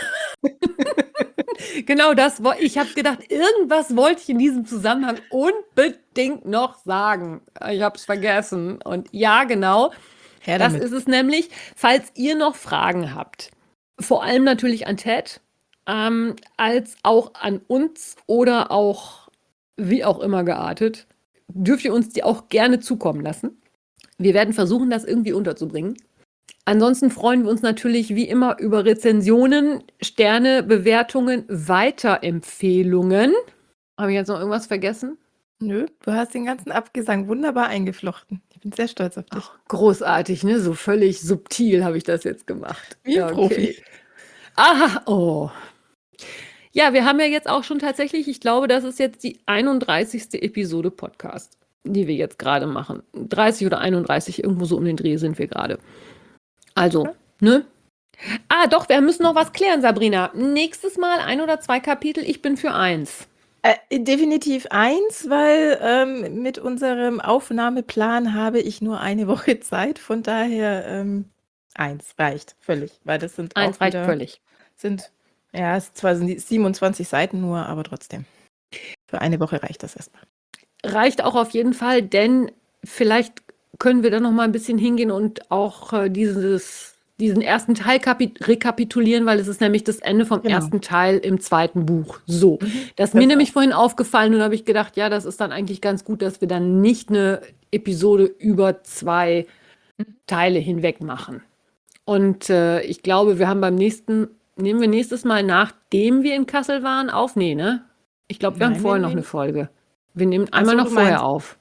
Genau das, wo- ich habe gedacht, irgendwas wollte ich in diesem Zusammenhang unbedingt noch sagen. Ich habe es vergessen. Und ja, genau, Her das damit. ist es nämlich. Falls ihr noch Fragen habt, vor allem natürlich an Ted, ähm, als auch an uns oder auch wie auch immer geartet, dürft ihr uns die auch gerne zukommen lassen. Wir werden versuchen, das irgendwie unterzubringen. Ansonsten freuen wir uns natürlich wie immer über Rezensionen, Sterne, Bewertungen, Weiterempfehlungen. Habe ich jetzt noch irgendwas vergessen? Nö, du hast den ganzen Abgesang wunderbar eingeflochten. Ich bin sehr stolz auf dich. Ach, großartig, ne? So völlig subtil habe ich das jetzt gemacht. Wie ein Ja, Profi. okay. Aha, oh. Ja, wir haben ja jetzt auch schon tatsächlich, ich glaube, das ist jetzt die einunddreißigste Episode Podcast, die wir jetzt gerade machen. dreißig oder einunddreißig, irgendwo so um den Dreh sind wir gerade. Also, Ja. ne? Ah, doch, wir müssen noch was klären, Sabrina. Nächstes Mal ein oder zwei Kapitel, ich bin für eins. Äh, definitiv eins, weil ähm, mit unserem Aufnahmeplan habe ich nur eine Woche Zeit. Von daher ähm, eins reicht völlig, weil das sind Eins auch reicht wieder, völlig. sind, ja, es zwar sind die siebenundzwanzig Seiten nur, aber trotzdem. Für eine Woche reicht das erstmal. Reicht auch auf jeden Fall, denn vielleicht können wir da noch mal ein bisschen hingehen und auch äh, dieses, diesen ersten Teil kapi- rekapitulieren, weil es ist nämlich das Ende vom Genau. ersten Teil im zweiten Buch. So, Mhm. das ist Das mir auch. nämlich vorhin aufgefallen und da habe ich gedacht, ja, das ist dann eigentlich ganz gut, dass wir dann nicht eine Episode über zwei Mhm. Teile hinweg machen. Und äh, ich glaube, wir haben beim nächsten, nehmen wir nächstes Mal, nachdem wir in Kassel waren, auf? Nee, ne? Ich glaube, wir haben Nein, wir vorher noch eine nehmen. Folge. Wir nehmen Ach einmal so, noch du vorher meinst. auf.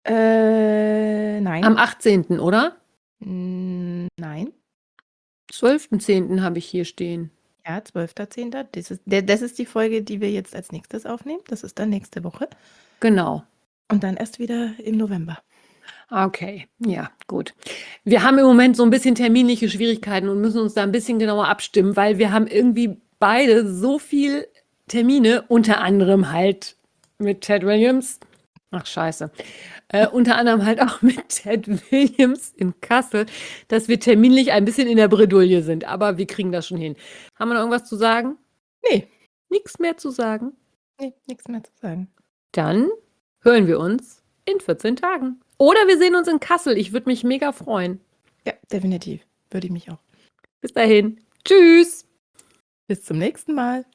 Äh, nein. Am achtzehnten, oder? Mm, Nein. zwölften zehnten habe ich hier stehen. Ja, zwölfter zehnter Das ist, der, das ist die Folge, die wir jetzt als nächstes aufnehmen. Das ist dann nächste Woche. Genau. Und dann erst wieder im November. Okay, ja, gut. Wir haben im Moment so ein bisschen terminliche Schwierigkeiten und müssen uns da ein bisschen genauer abstimmen, weil wir haben irgendwie beide so viel Termine, unter anderem halt mit Ted Williams. Ach, scheiße. Äh, unter anderem halt auch mit Ted Williams in Kassel, dass wir terminlich ein bisschen in der Bredouille sind. Aber wir kriegen das schon hin. Haben wir noch irgendwas zu sagen? Nee, Nichts mehr zu sagen? nee, nichts mehr zu sagen. Dann hören wir uns in vierzehn Tagen. Oder wir sehen uns in Kassel. Ich würde mich mega freuen. Ja, definitiv. Würde ich mich auch. Bis dahin. Tschüss. Bis zum nächsten Mal.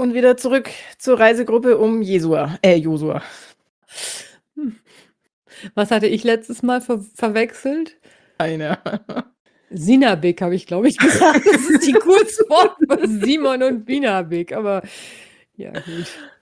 Und wieder zurück zur Reisegruppe um Jesua, äh, Josua. Hm. Was hatte ich letztes Mal ver verwechselt? Eine. Sinabik habe ich, glaube ich, gesagt. Das ist die Kurzform von Simon und Binabik, aber ja, gut.